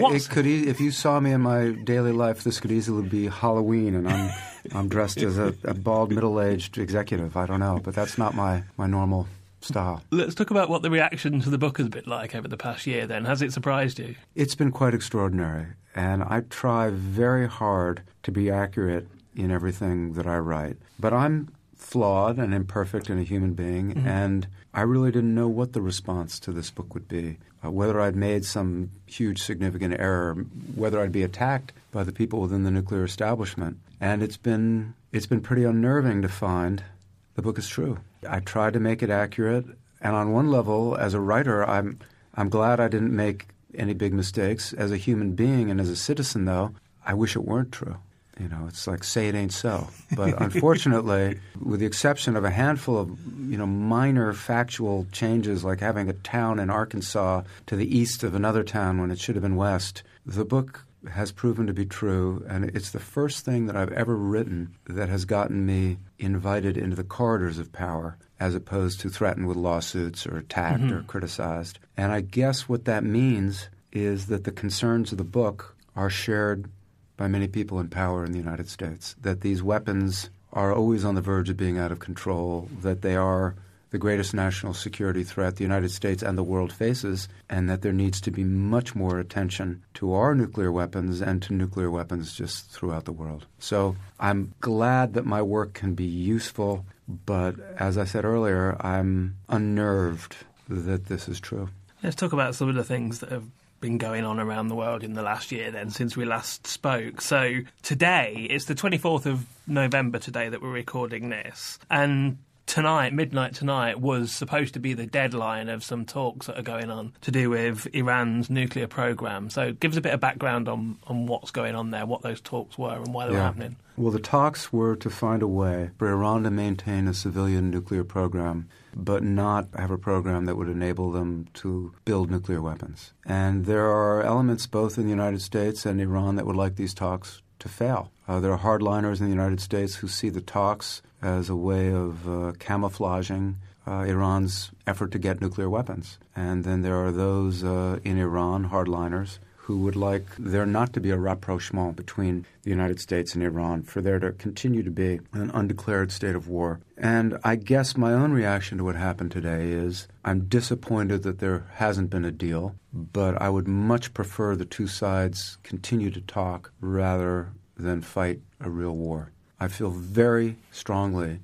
If you saw me in my daily life, this could easily be Halloween, and I'm dressed as a bald, middle-aged executive. I don't know, but that's not my normal style. Let's talk about what the reaction to the book has been like over the past year then. Has it surprised you? It's been quite extraordinary, and I try very hard to be accurate in everything that I write. But I'm flawed and imperfect and a human being, and I really didn't know what the response to this book would be, whether I'd made some huge significant error, whether I'd be attacked by the people within the nuclear establishment. And it's been pretty unnerving to find the book is true. I tried to make it accurate, and on one level, as a writer, I'm glad I didn't make any big mistakes. As a human being and as a citizen, though, I wish it weren't true. It's like, say it ain't so. But unfortunately, with the exception of a handful of, minor factual changes, like having a town in Arkansas to the east of another town when it should have been west, the book has proven to be true. And it's the first thing that I've ever written that has gotten me invited into the corridors of power, as opposed to threatened with lawsuits or attacked or criticized. And I guess what that means is that the concerns of the book are shared by many people in power in the United States, that these weapons are always on the verge of being out of control, that they are the greatest national security threat the United States and the world faces, and that there needs to be much more attention to our nuclear weapons and to nuclear weapons just throughout the world. So I'm glad that my work can be useful, but as I said earlier, I'm unnerved that this is true. Let's talk about some of the things that have been going on around the world in the last year then, since we last spoke. So today, it's the 24th of November today that we're recording this, and tonight, midnight tonight, was supposed to be the deadline of some talks that are going on to do with Iran's nuclear program. So give us a bit of background on what's going on there, what those talks were and why they were happening. Well, the talks were to find a way for Iran to maintain a civilian nuclear program, but not have a program that would enable them to build nuclear weapons. And there are elements both in the United States and Iran that would like these talks to fail. There are hardliners in the United States who see the talks as a way of camouflaging Iran's effort to get nuclear weapons. And then there are those in Iran, hardliners, who would like there not to be a rapprochement between the United States and Iran, for there to continue to be an undeclared state of war. And I guess my own reaction to what happened today is I'm disappointed that there hasn't been a deal, but I would much prefer the two sides continue to talk rather than fight a real war. I feel very strongly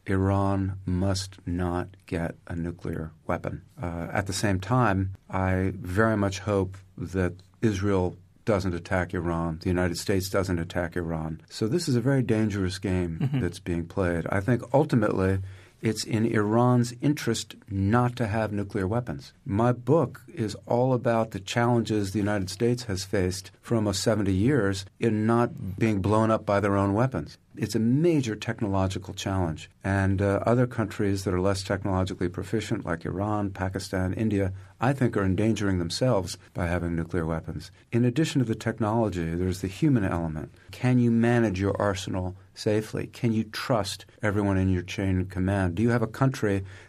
Iran must not get a nuclear weapon. At the same time, I very much hope that Israel doesn't attack Iran, the United States doesn't attack Iran. So this is a very dangerous game that's being played. I think ultimately it's in Iran's interest not to have nuclear weapons. My book is all about the challenges the United States has faced for almost 70 years in not being blown up by their own weapons. It's a major technological challenge. And other countries that are less technologically proficient, like Iran, Pakistan, India, I think are endangering themselves by having nuclear weapons. In addition to the technology, there's the human element. Can you manage your arsenal safely? Can you trust everyone in your chain of command? Do you have a country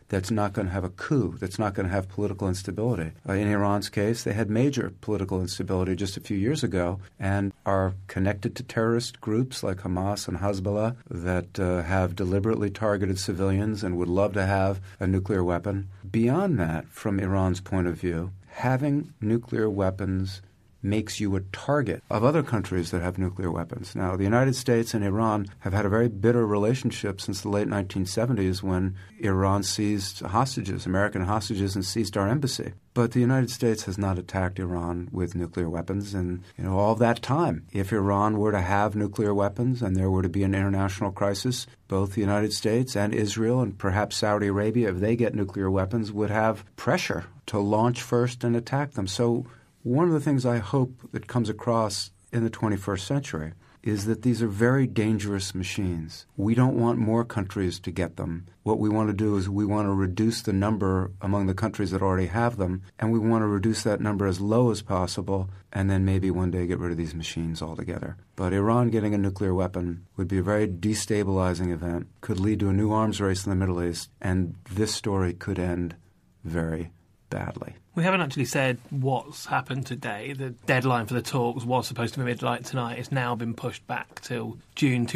that's not going to have a coup, that's not going to have political instability. In Iran's case, they had major political instability just a few years ago and are connected to terrorist groups like Hamas and Hezbollah that have deliberately targeted civilians and would love to have a nuclear weapon. Beyond that, from Iran's point of view, having nuclear weapons makes you a target of other countries that have nuclear weapons. Now, the United States and Iran have had a very bitter relationship since the late 1970s when Iran seized hostages, American hostages, and seized our embassy. But the United States has not attacked Iran with nuclear weapons in all that time. If Iran were to have nuclear weapons and there were to be an international crisis, both the United States and Israel and perhaps Saudi Arabia, if they get nuclear weapons, would have pressure to launch first and attack them. So one of the things I hope that comes across in the 21st century is that these are very dangerous machines. We don't want more countries to get them. What we want to do is we want to reduce the number among the countries that already have them, and we want to reduce that number as low as possible, and then maybe one day get rid of these machines altogether. But Iran getting a nuclear weapon would be a very destabilizing event, could lead to a new arms race in the Middle East, and this story could end very badly. We haven't actually said what's happened today. The deadline for the talks was supposed to be midnight tonight. It's now been pushed back till June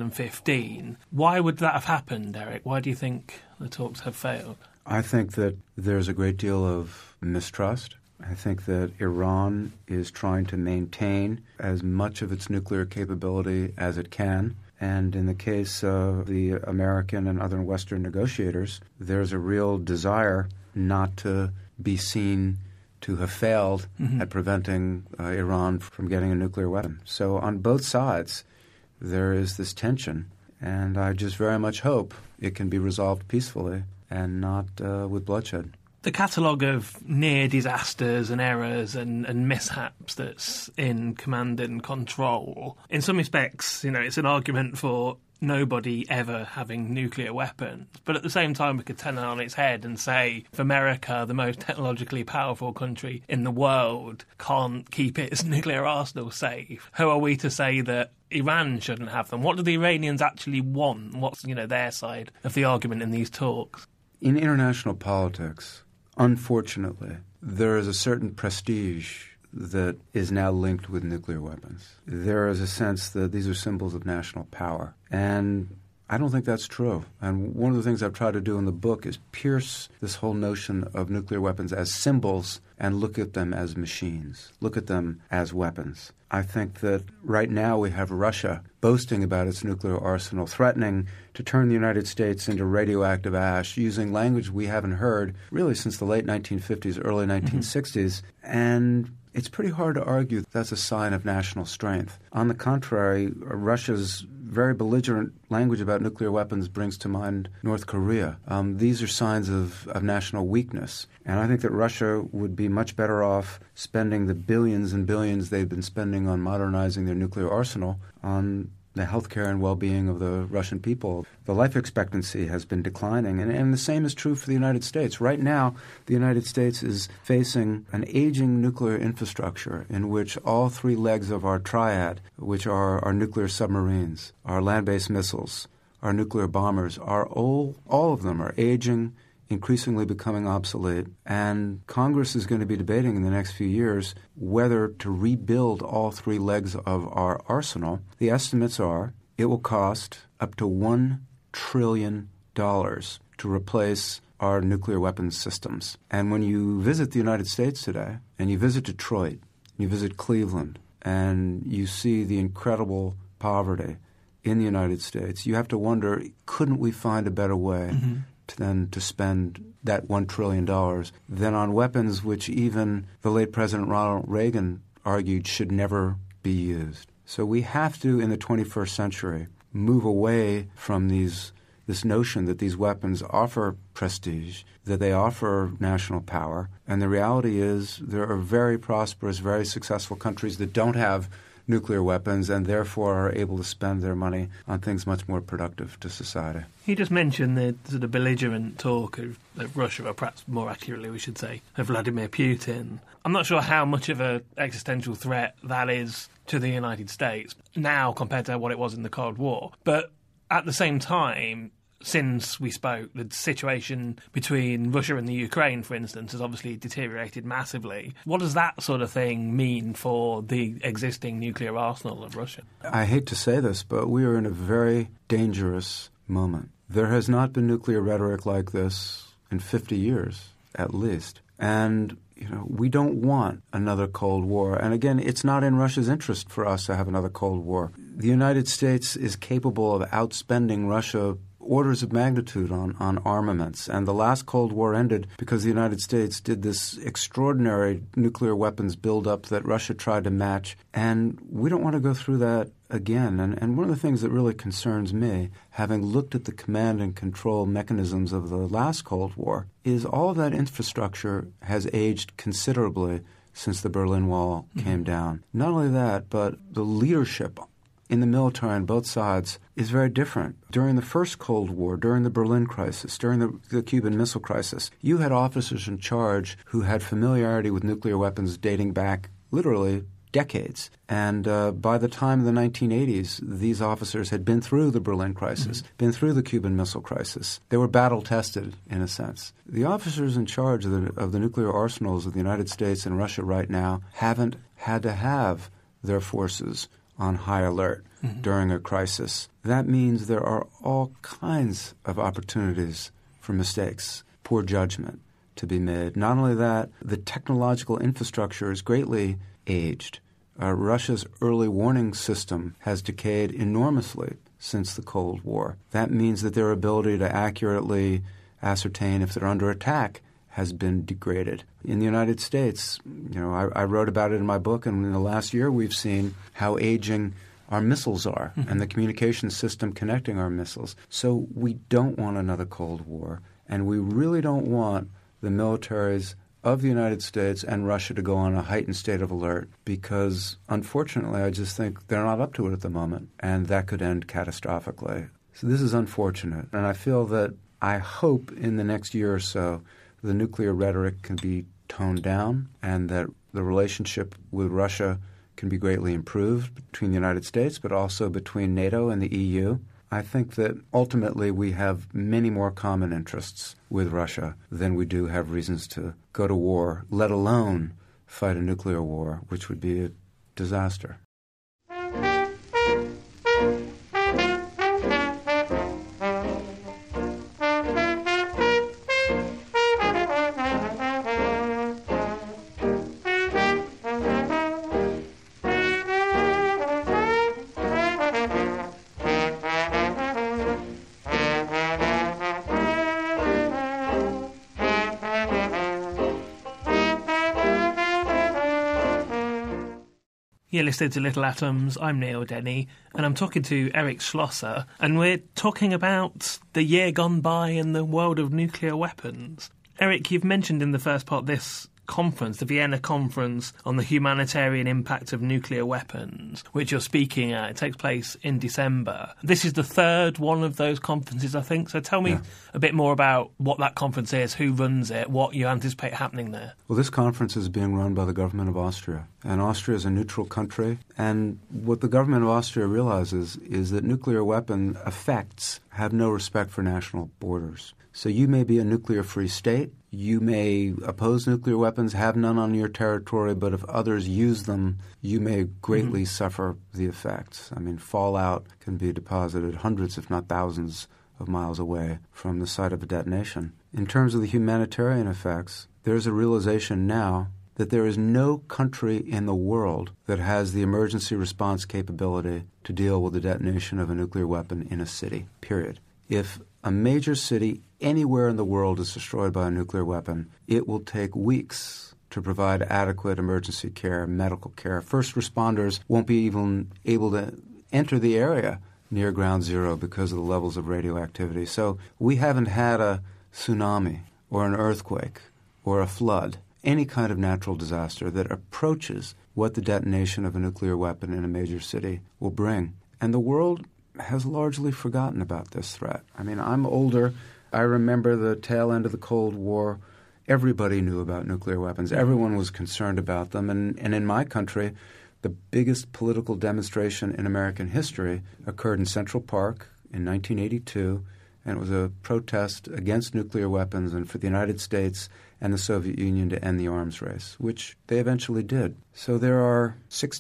2015. Why would that have happened, Eric? Why do you think the talks have failed? I think that there's a great deal of mistrust. I think that Iran is trying to maintain as much of its nuclear capability as it can. And in the case of the American and other Western negotiators, there's a real desire not to be seen to have failed at preventing Iran from getting a nuclear weapon. So on both sides, there is this tension, and I just very much hope it can be resolved peacefully and not with bloodshed. The catalogue of near disasters and errors and mishaps that's in command and control, in some respects, it's an argument for nobody ever having nuclear weapons. But at the same time, we could turn it on its head and say, if America, the most technologically powerful country in the world, can't keep its nuclear arsenal safe, who are we to say that Iran shouldn't have them? What do the Iranians actually want? What's, their side of the argument in these talks? In international politics, unfortunately, there is a certain prestige that is now linked with nuclear weapons. There is a sense that these are symbols of national power. And I don't think that's true. And one of the things I've tried to do in the book is pierce this whole notion of nuclear weapons as symbols and look at them as machines, look at them as weapons. I think that right now we have Russia boasting about its nuclear arsenal, threatening to turn the United States into radioactive ash, using language we haven't heard really since the late 1950s, early 1960s. And it's pretty hard to argue that's a sign of national strength. On the contrary, Russia's very belligerent language about nuclear weapons brings to mind North Korea. These are signs of national weakness. And I think that Russia would be much better off spending the billions and billions they've been spending on modernizing their nuclear arsenal on the healthcare and well-being of the Russian people. The life expectancy has been declining, and the same is true for the United States. Right now, the United States is facing an aging nuclear infrastructure in which all three legs of our triad, which are our nuclear submarines, our land-based missiles, our nuclear bombers, are all of them are aging, increasingly becoming obsolete, and Congress is going to be debating in the next few years whether to rebuild all three legs of our arsenal. The estimates are it will cost up to $1 trillion to replace our nuclear weapons systems. And when you visit the United States today, and you visit Detroit, you visit Cleveland, and you see the incredible poverty in the United States, you have to wonder, couldn't we find a better way than to spend that $1 trillion than on weapons which even the late President Ronald Reagan argued should never be used. So we have to, in the 21st century, move away from this notion that these weapons offer prestige, that they offer national power. And the reality is there are very prosperous, very successful countries that don't have nuclear weapons and therefore are able to spend their money on things much more productive to society. You just mentioned the sort of belligerent talk of Russia, or perhaps more accurately we should say, of Vladimir Putin. I'm not sure how much of an existential threat that is to the United States now compared to what it was in the Cold War. But at the same time, since we spoke, the situation between Russia and the Ukraine, for instance, has obviously deteriorated massively. What does that sort of thing mean for the existing nuclear arsenal of Russia? I hate to say this, but we are in a very dangerous moment. There has not been nuclear rhetoric like this in 50 years, at least. And we don't want another Cold War. And again, it's not in Russia's interest for us to have another Cold War. The United States is capable of outspending Russia orders of magnitude on armaments. And the last Cold War ended because the United States did this extraordinary nuclear weapons buildup that Russia tried to match. And we don't want to go through that again. And one of the things that really concerns me, having looked at the command and control mechanisms of the last Cold War, is all of that infrastructure has aged considerably since the Berlin Wall came down. Not only that, but the leadership in the military on both sides is very different. During the first Cold War, during the Berlin crisis, during the Cuban Missile Crisis, you had officers in charge who had familiarity with nuclear weapons dating back literally decades. And by the time of the 1980s, these officers had been through the Berlin crisis, been through the Cuban Missile Crisis. They were battle-tested, in a sense. The officers in charge of the nuclear arsenals of the United States and Russia right now haven't had to have their forces on high alert during a crisis. That means there are all kinds of opportunities for mistakes, poor judgment to be made. Not only that, the technological infrastructure is greatly aged. Russia's early warning system has decayed enormously since the Cold War. That means that their ability to accurately ascertain if they're under attack has been degraded. In the United States, I wrote about it in my book, and in the last year we've seen how aging our missiles are and the communication system connecting our missiles. So we don't want another Cold War, and we really don't want the militaries of the United States and Russia to go on a heightened state of alert because, unfortunately, I just think they're not up to it at the moment, and that could end catastrophically. So this is unfortunate, and I hope in the next year or so the nuclear rhetoric can be toned down and that the relationship with Russia can be greatly improved between the United States, but also between NATO and the EU. I think that ultimately we have many more common interests with Russia than we do have reasons to go to war, let alone fight a nuclear war, which would be a disaster. You're listening to Little Atoms. I'm Neil Denny, and I'm talking to Eric Schlosser, and we're talking about the year gone by in the world of nuclear weapons. Eric, you've mentioned in the first part this conference, the Vienna Conference on the Humanitarian Impact of Nuclear Weapons, which you're speaking at. It takes place in December. This is the third one of those conferences, I think. So tell me a bit more about what that conference is, who runs it, what you anticipate happening there. Well, this conference is being run by the government of Austria. And Austria is a neutral country. And what the government of Austria realizes is that nuclear weapon effects have no respect for national borders. So you may be a nuclear-free state. You may oppose nuclear weapons, have none on your territory, but if others use them, you may greatly suffer the effects. I mean, fallout can be deposited hundreds, if not thousands, of miles away from the site of a detonation. In terms of the humanitarian effects, there's a realization now that there is no country in the world that has the emergency response capability to deal with the detonation of a nuclear weapon in a city, period. If a major city anywhere in the world is destroyed by a nuclear weapon, it will take weeks to provide adequate emergency care, medical care. First responders won't be even able to enter the area near ground zero because of the levels of radioactivity. So we haven't had a tsunami or an earthquake or a flood, any kind of natural disaster that approaches what the detonation of a nuclear weapon in a major city will bring. And the world has largely forgotten about this threat. I mean, I'm older. I remember the tail end of the Cold War. Everybody knew about nuclear weapons. Everyone was concerned about them. And in my country, the biggest political demonstration in American history occurred in Central Park in 1982 and it was a protest against nuclear weapons and for the United States and the Soviet Union to end the arms race, which they eventually did. So there are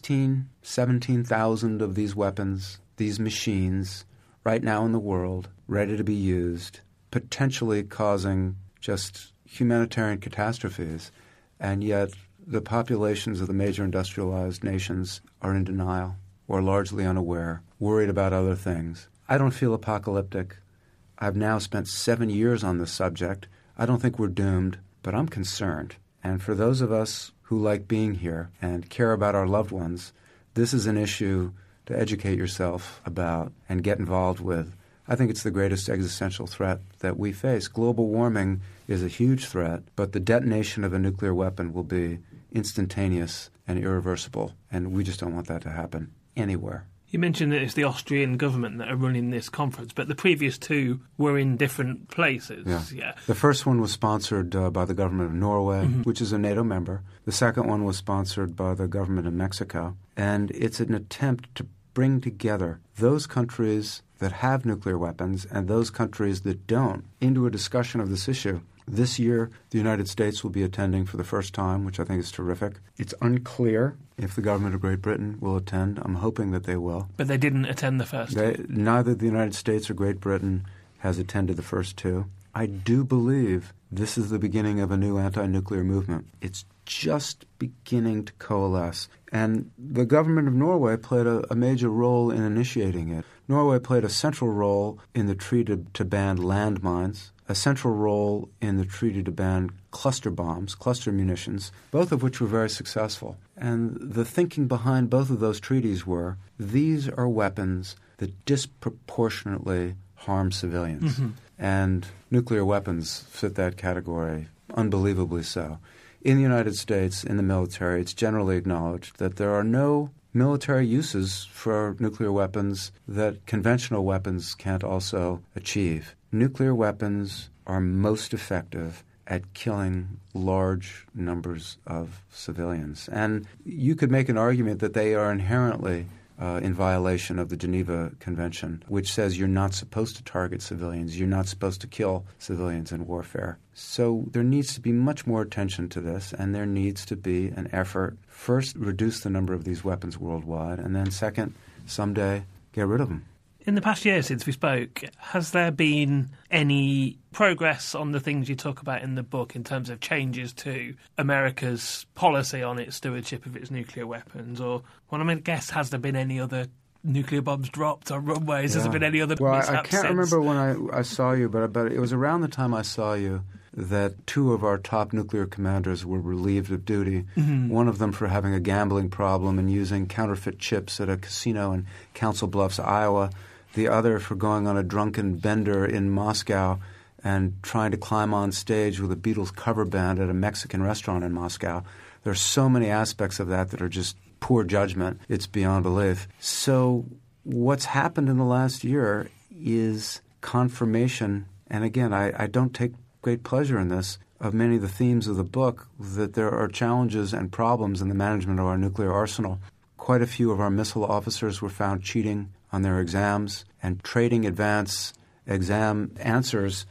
17,000 of these weapons, these machines, right now in the world, ready to be used, potentially causing just humanitarian catastrophes, and yet the populations of the major industrialized nations are in denial or largely unaware, worried about other things. I don't feel apocalyptic. I've now spent 7 years on this subject. I don't think we're doomed, but I'm concerned. And for those of us who like being here and care about our loved ones, this is an issue to educate yourself about and get involved with. I think it's the greatest existential threat that we face. Global warming is a huge threat, but the detonation of a nuclear weapon will be instantaneous and irreversible, and we just don't want that to happen anywhere. You mentioned that it's the Austrian government that are running this conference, but the previous two were in different places. Yeah. The first one was sponsored by the government of Norway, which is a NATO member. The second one was sponsored by the government of Mexico. And it's an attempt to bring together those countries that have nuclear weapons and those countries that don't into a discussion of this issue. This year, the United States will be attending for the first time, which I think is terrific. It's unclear if the government of Great Britain will attend. I'm hoping that they will. But they didn't attend the first two. Neither the United States or Great Britain has attended the first two. I do believe this is the beginning of a new anti-nuclear movement. It's just beginning to coalesce. And the government of Norway played a major role in initiating it. Norway played a central role in the treaty to ban landmines, a central role in the treaty to ban cluster bombs, cluster munitions, both of which were very successful. And the thinking behind both of those treaties were, these are weapons that disproportionately harm civilians. And nuclear weapons fit that category, unbelievably so. In the United States, in the military, it's generally acknowledged that there are no military uses for nuclear weapons that conventional weapons can't also achieve. Nuclear weapons are most effective at killing large numbers of civilians. And you could make an argument that they are inherently in violation of the Geneva Convention, which says you're not supposed to target civilians, you're not supposed to kill civilians in warfare. So there needs to be much more attention to this, and there needs to be an effort, first, reduce the number of these weapons worldwide, and then second, someday, get rid of them. In the past year since we spoke, has there been any progress on the things you talk about in the book in terms of changes to America's policy on its stewardship of its nuclear weapons? Or, I guess, has there been any other nuclear bombs dropped on runways? Has there been any other mishaps I can't remember when I saw you, but it was around the time I saw you that two of our top nuclear commanders were relieved of duty, one of them for having a gambling problem and using counterfeit chips at a casino in Council Bluffs, Iowa, the other for going on a drunken bender in Moscow and trying to climb on stage with a Beatles cover band at a Mexican restaurant in Moscow. There are so many aspects of that are just poor judgment. It's beyond belief. So what's happened in the last year is confirmation, and again, I don't take great pleasure in this, of many of the themes of the book, that there are challenges and problems in the management of our nuclear arsenal. Quite a few of our missile officers were found cheating on their exams and trading advance exam answers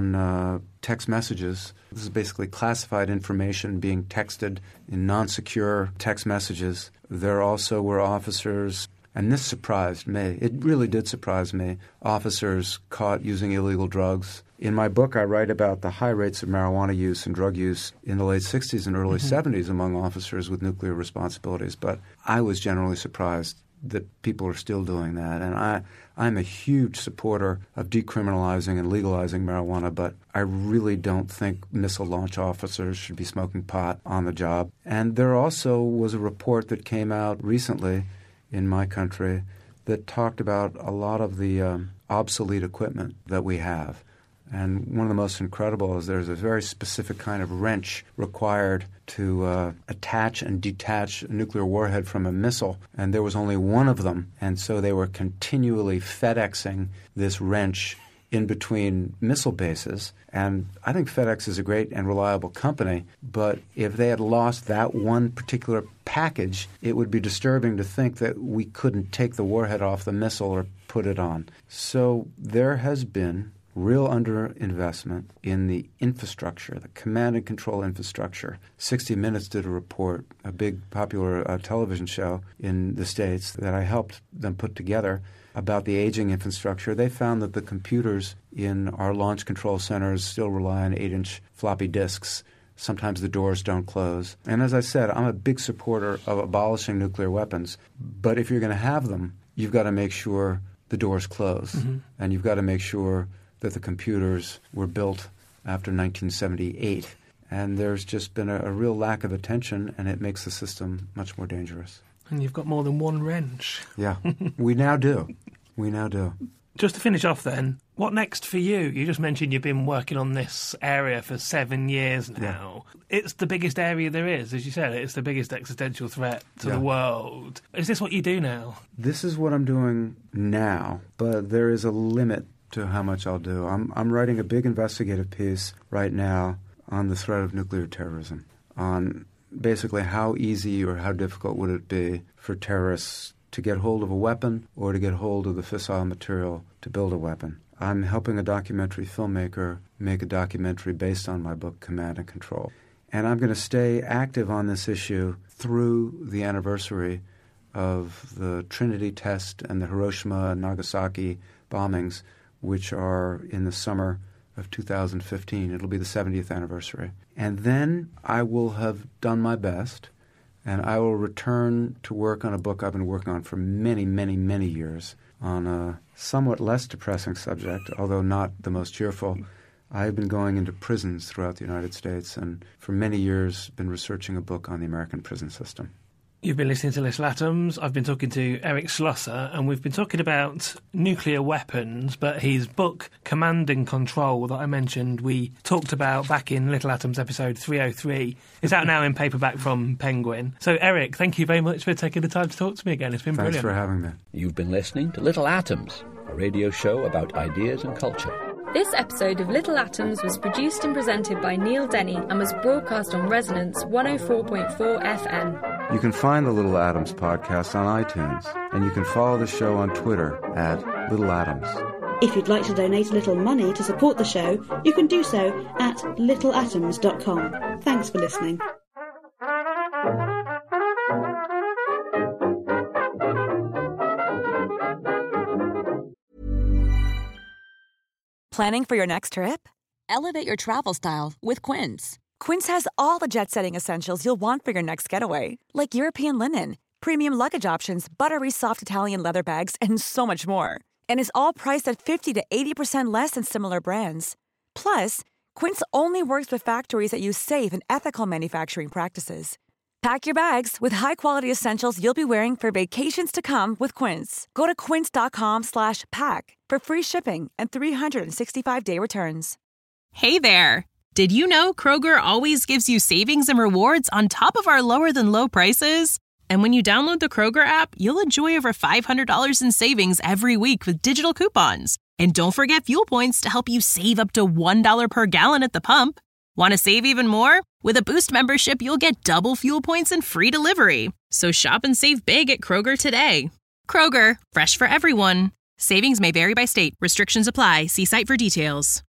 on text messages. This is basically classified information being texted in non-secure text messages. There also were officers, and this surprised me, it really did surprise me, officers caught using illegal drugs. In my book, I write about the high rates of marijuana use and drug use in the late 60s and early 70s among officers with nuclear responsibilities. But I was generally surprised that people are still doing that. And I'm a huge supporter of decriminalizing and legalizing marijuana, but I really don't think missile launch officers should be smoking pot on the job. And there also was a report that came out recently in my country that talked about a lot of the obsolete equipment that we have. And one of the most incredible is there's a very specific kind of wrench required to attach and detach a nuclear warhead from a missile, and there was only one of them. And so they were continually FedExing this wrench in between missile bases. And I think FedEx is a great and reliable company, but if they had lost that one particular package, it would be disturbing to think that we couldn't take the warhead off the missile or put it on. So there has been real underinvestment in the infrastructure, the command and control infrastructure. 60 Minutes did a report, a big popular television show in the States that I helped them put together about the aging infrastructure. They found that the computers in our launch control centers still rely on 8-inch floppy disks. Sometimes the doors don't close. And as I said, I'm a big supporter of abolishing nuclear weapons. But if you're going to have them, you've got to make sure the doors close. Mm-hmm. And you've got to make sure that the computers were built after 1978. And there's just been a real lack of attention, and it makes the system much more dangerous. And you've got more than one wrench. Yeah, we now do. Just to finish off then, what next for you? You just mentioned you've been working on this area for 7 years now. Yeah. It's the biggest area there is, as you said. It's the biggest existential threat to the world. Is this what you do now? This is what I'm doing now, but there is a limit to how much I'll do. I'm writing a big investigative piece right now on the threat of nuclear terrorism, on basically how easy or how difficult would it be for terrorists to get hold of a weapon or to get hold of the fissile material to build a weapon. I'm helping a documentary filmmaker make a documentary based on my book, Command and Control. And I'm going to stay active on this issue through the anniversary of the Trinity test and the Hiroshima and Nagasaki bombings, which are in the summer of 2015. It'll be the 70th anniversary. And then I will have done my best, and I will return to work on a book I've been working on for many, many, many years on a somewhat less depressing subject, although not the most cheerful. I've been going into prisons throughout the United States and for many years been researching a book on the American prison system. You've been listening to Little Atoms. I've been talking to Eric Schlosser, and we've been talking about nuclear weapons, but his book, Command and Control, that I mentioned we talked about back in Little Atoms episode 303, is out now in paperback from Penguin. So, Eric, thank you very much for taking the time to talk to me again. It's been brilliant. Thanks for having me. You've been listening to Little Atoms, a radio show about ideas and culture. This episode of Little Atoms was produced and presented by Neil Denny and was broadcast on Resonance 104.4 FM. You can find the Little Atoms podcast on iTunes, and you can follow the show on Twitter at Little Atoms. If you'd like to donate a little money to support the show, you can do so at littleatoms.com. Thanks for listening. Planning for your next trip? Elevate your travel style with Quince. Quince has all the jet-setting essentials you'll want for your next getaway, like European linen, premium luggage options, buttery soft Italian leather bags, and so much more. And is all priced at 50 to 80% less than similar brands. Plus, Quince only works with factories that use safe and ethical manufacturing practices. Pack your bags with high-quality essentials you'll be wearing for vacations to come with Quince. Go to quince.com/pack for free shipping and 365-day returns. Hey there! Did you know Kroger always gives you savings and rewards on top of our lower-than-low prices? And when you download the Kroger app, you'll enjoy over $500 in savings every week with digital coupons. And don't forget fuel points to help you save up to $1 per gallon at the pump. Want to save even more? With a Boost membership, you'll get double fuel points and free delivery. So shop and save big at Kroger today. Kroger, fresh for everyone. Savings may vary by state. Restrictions apply. See site for details.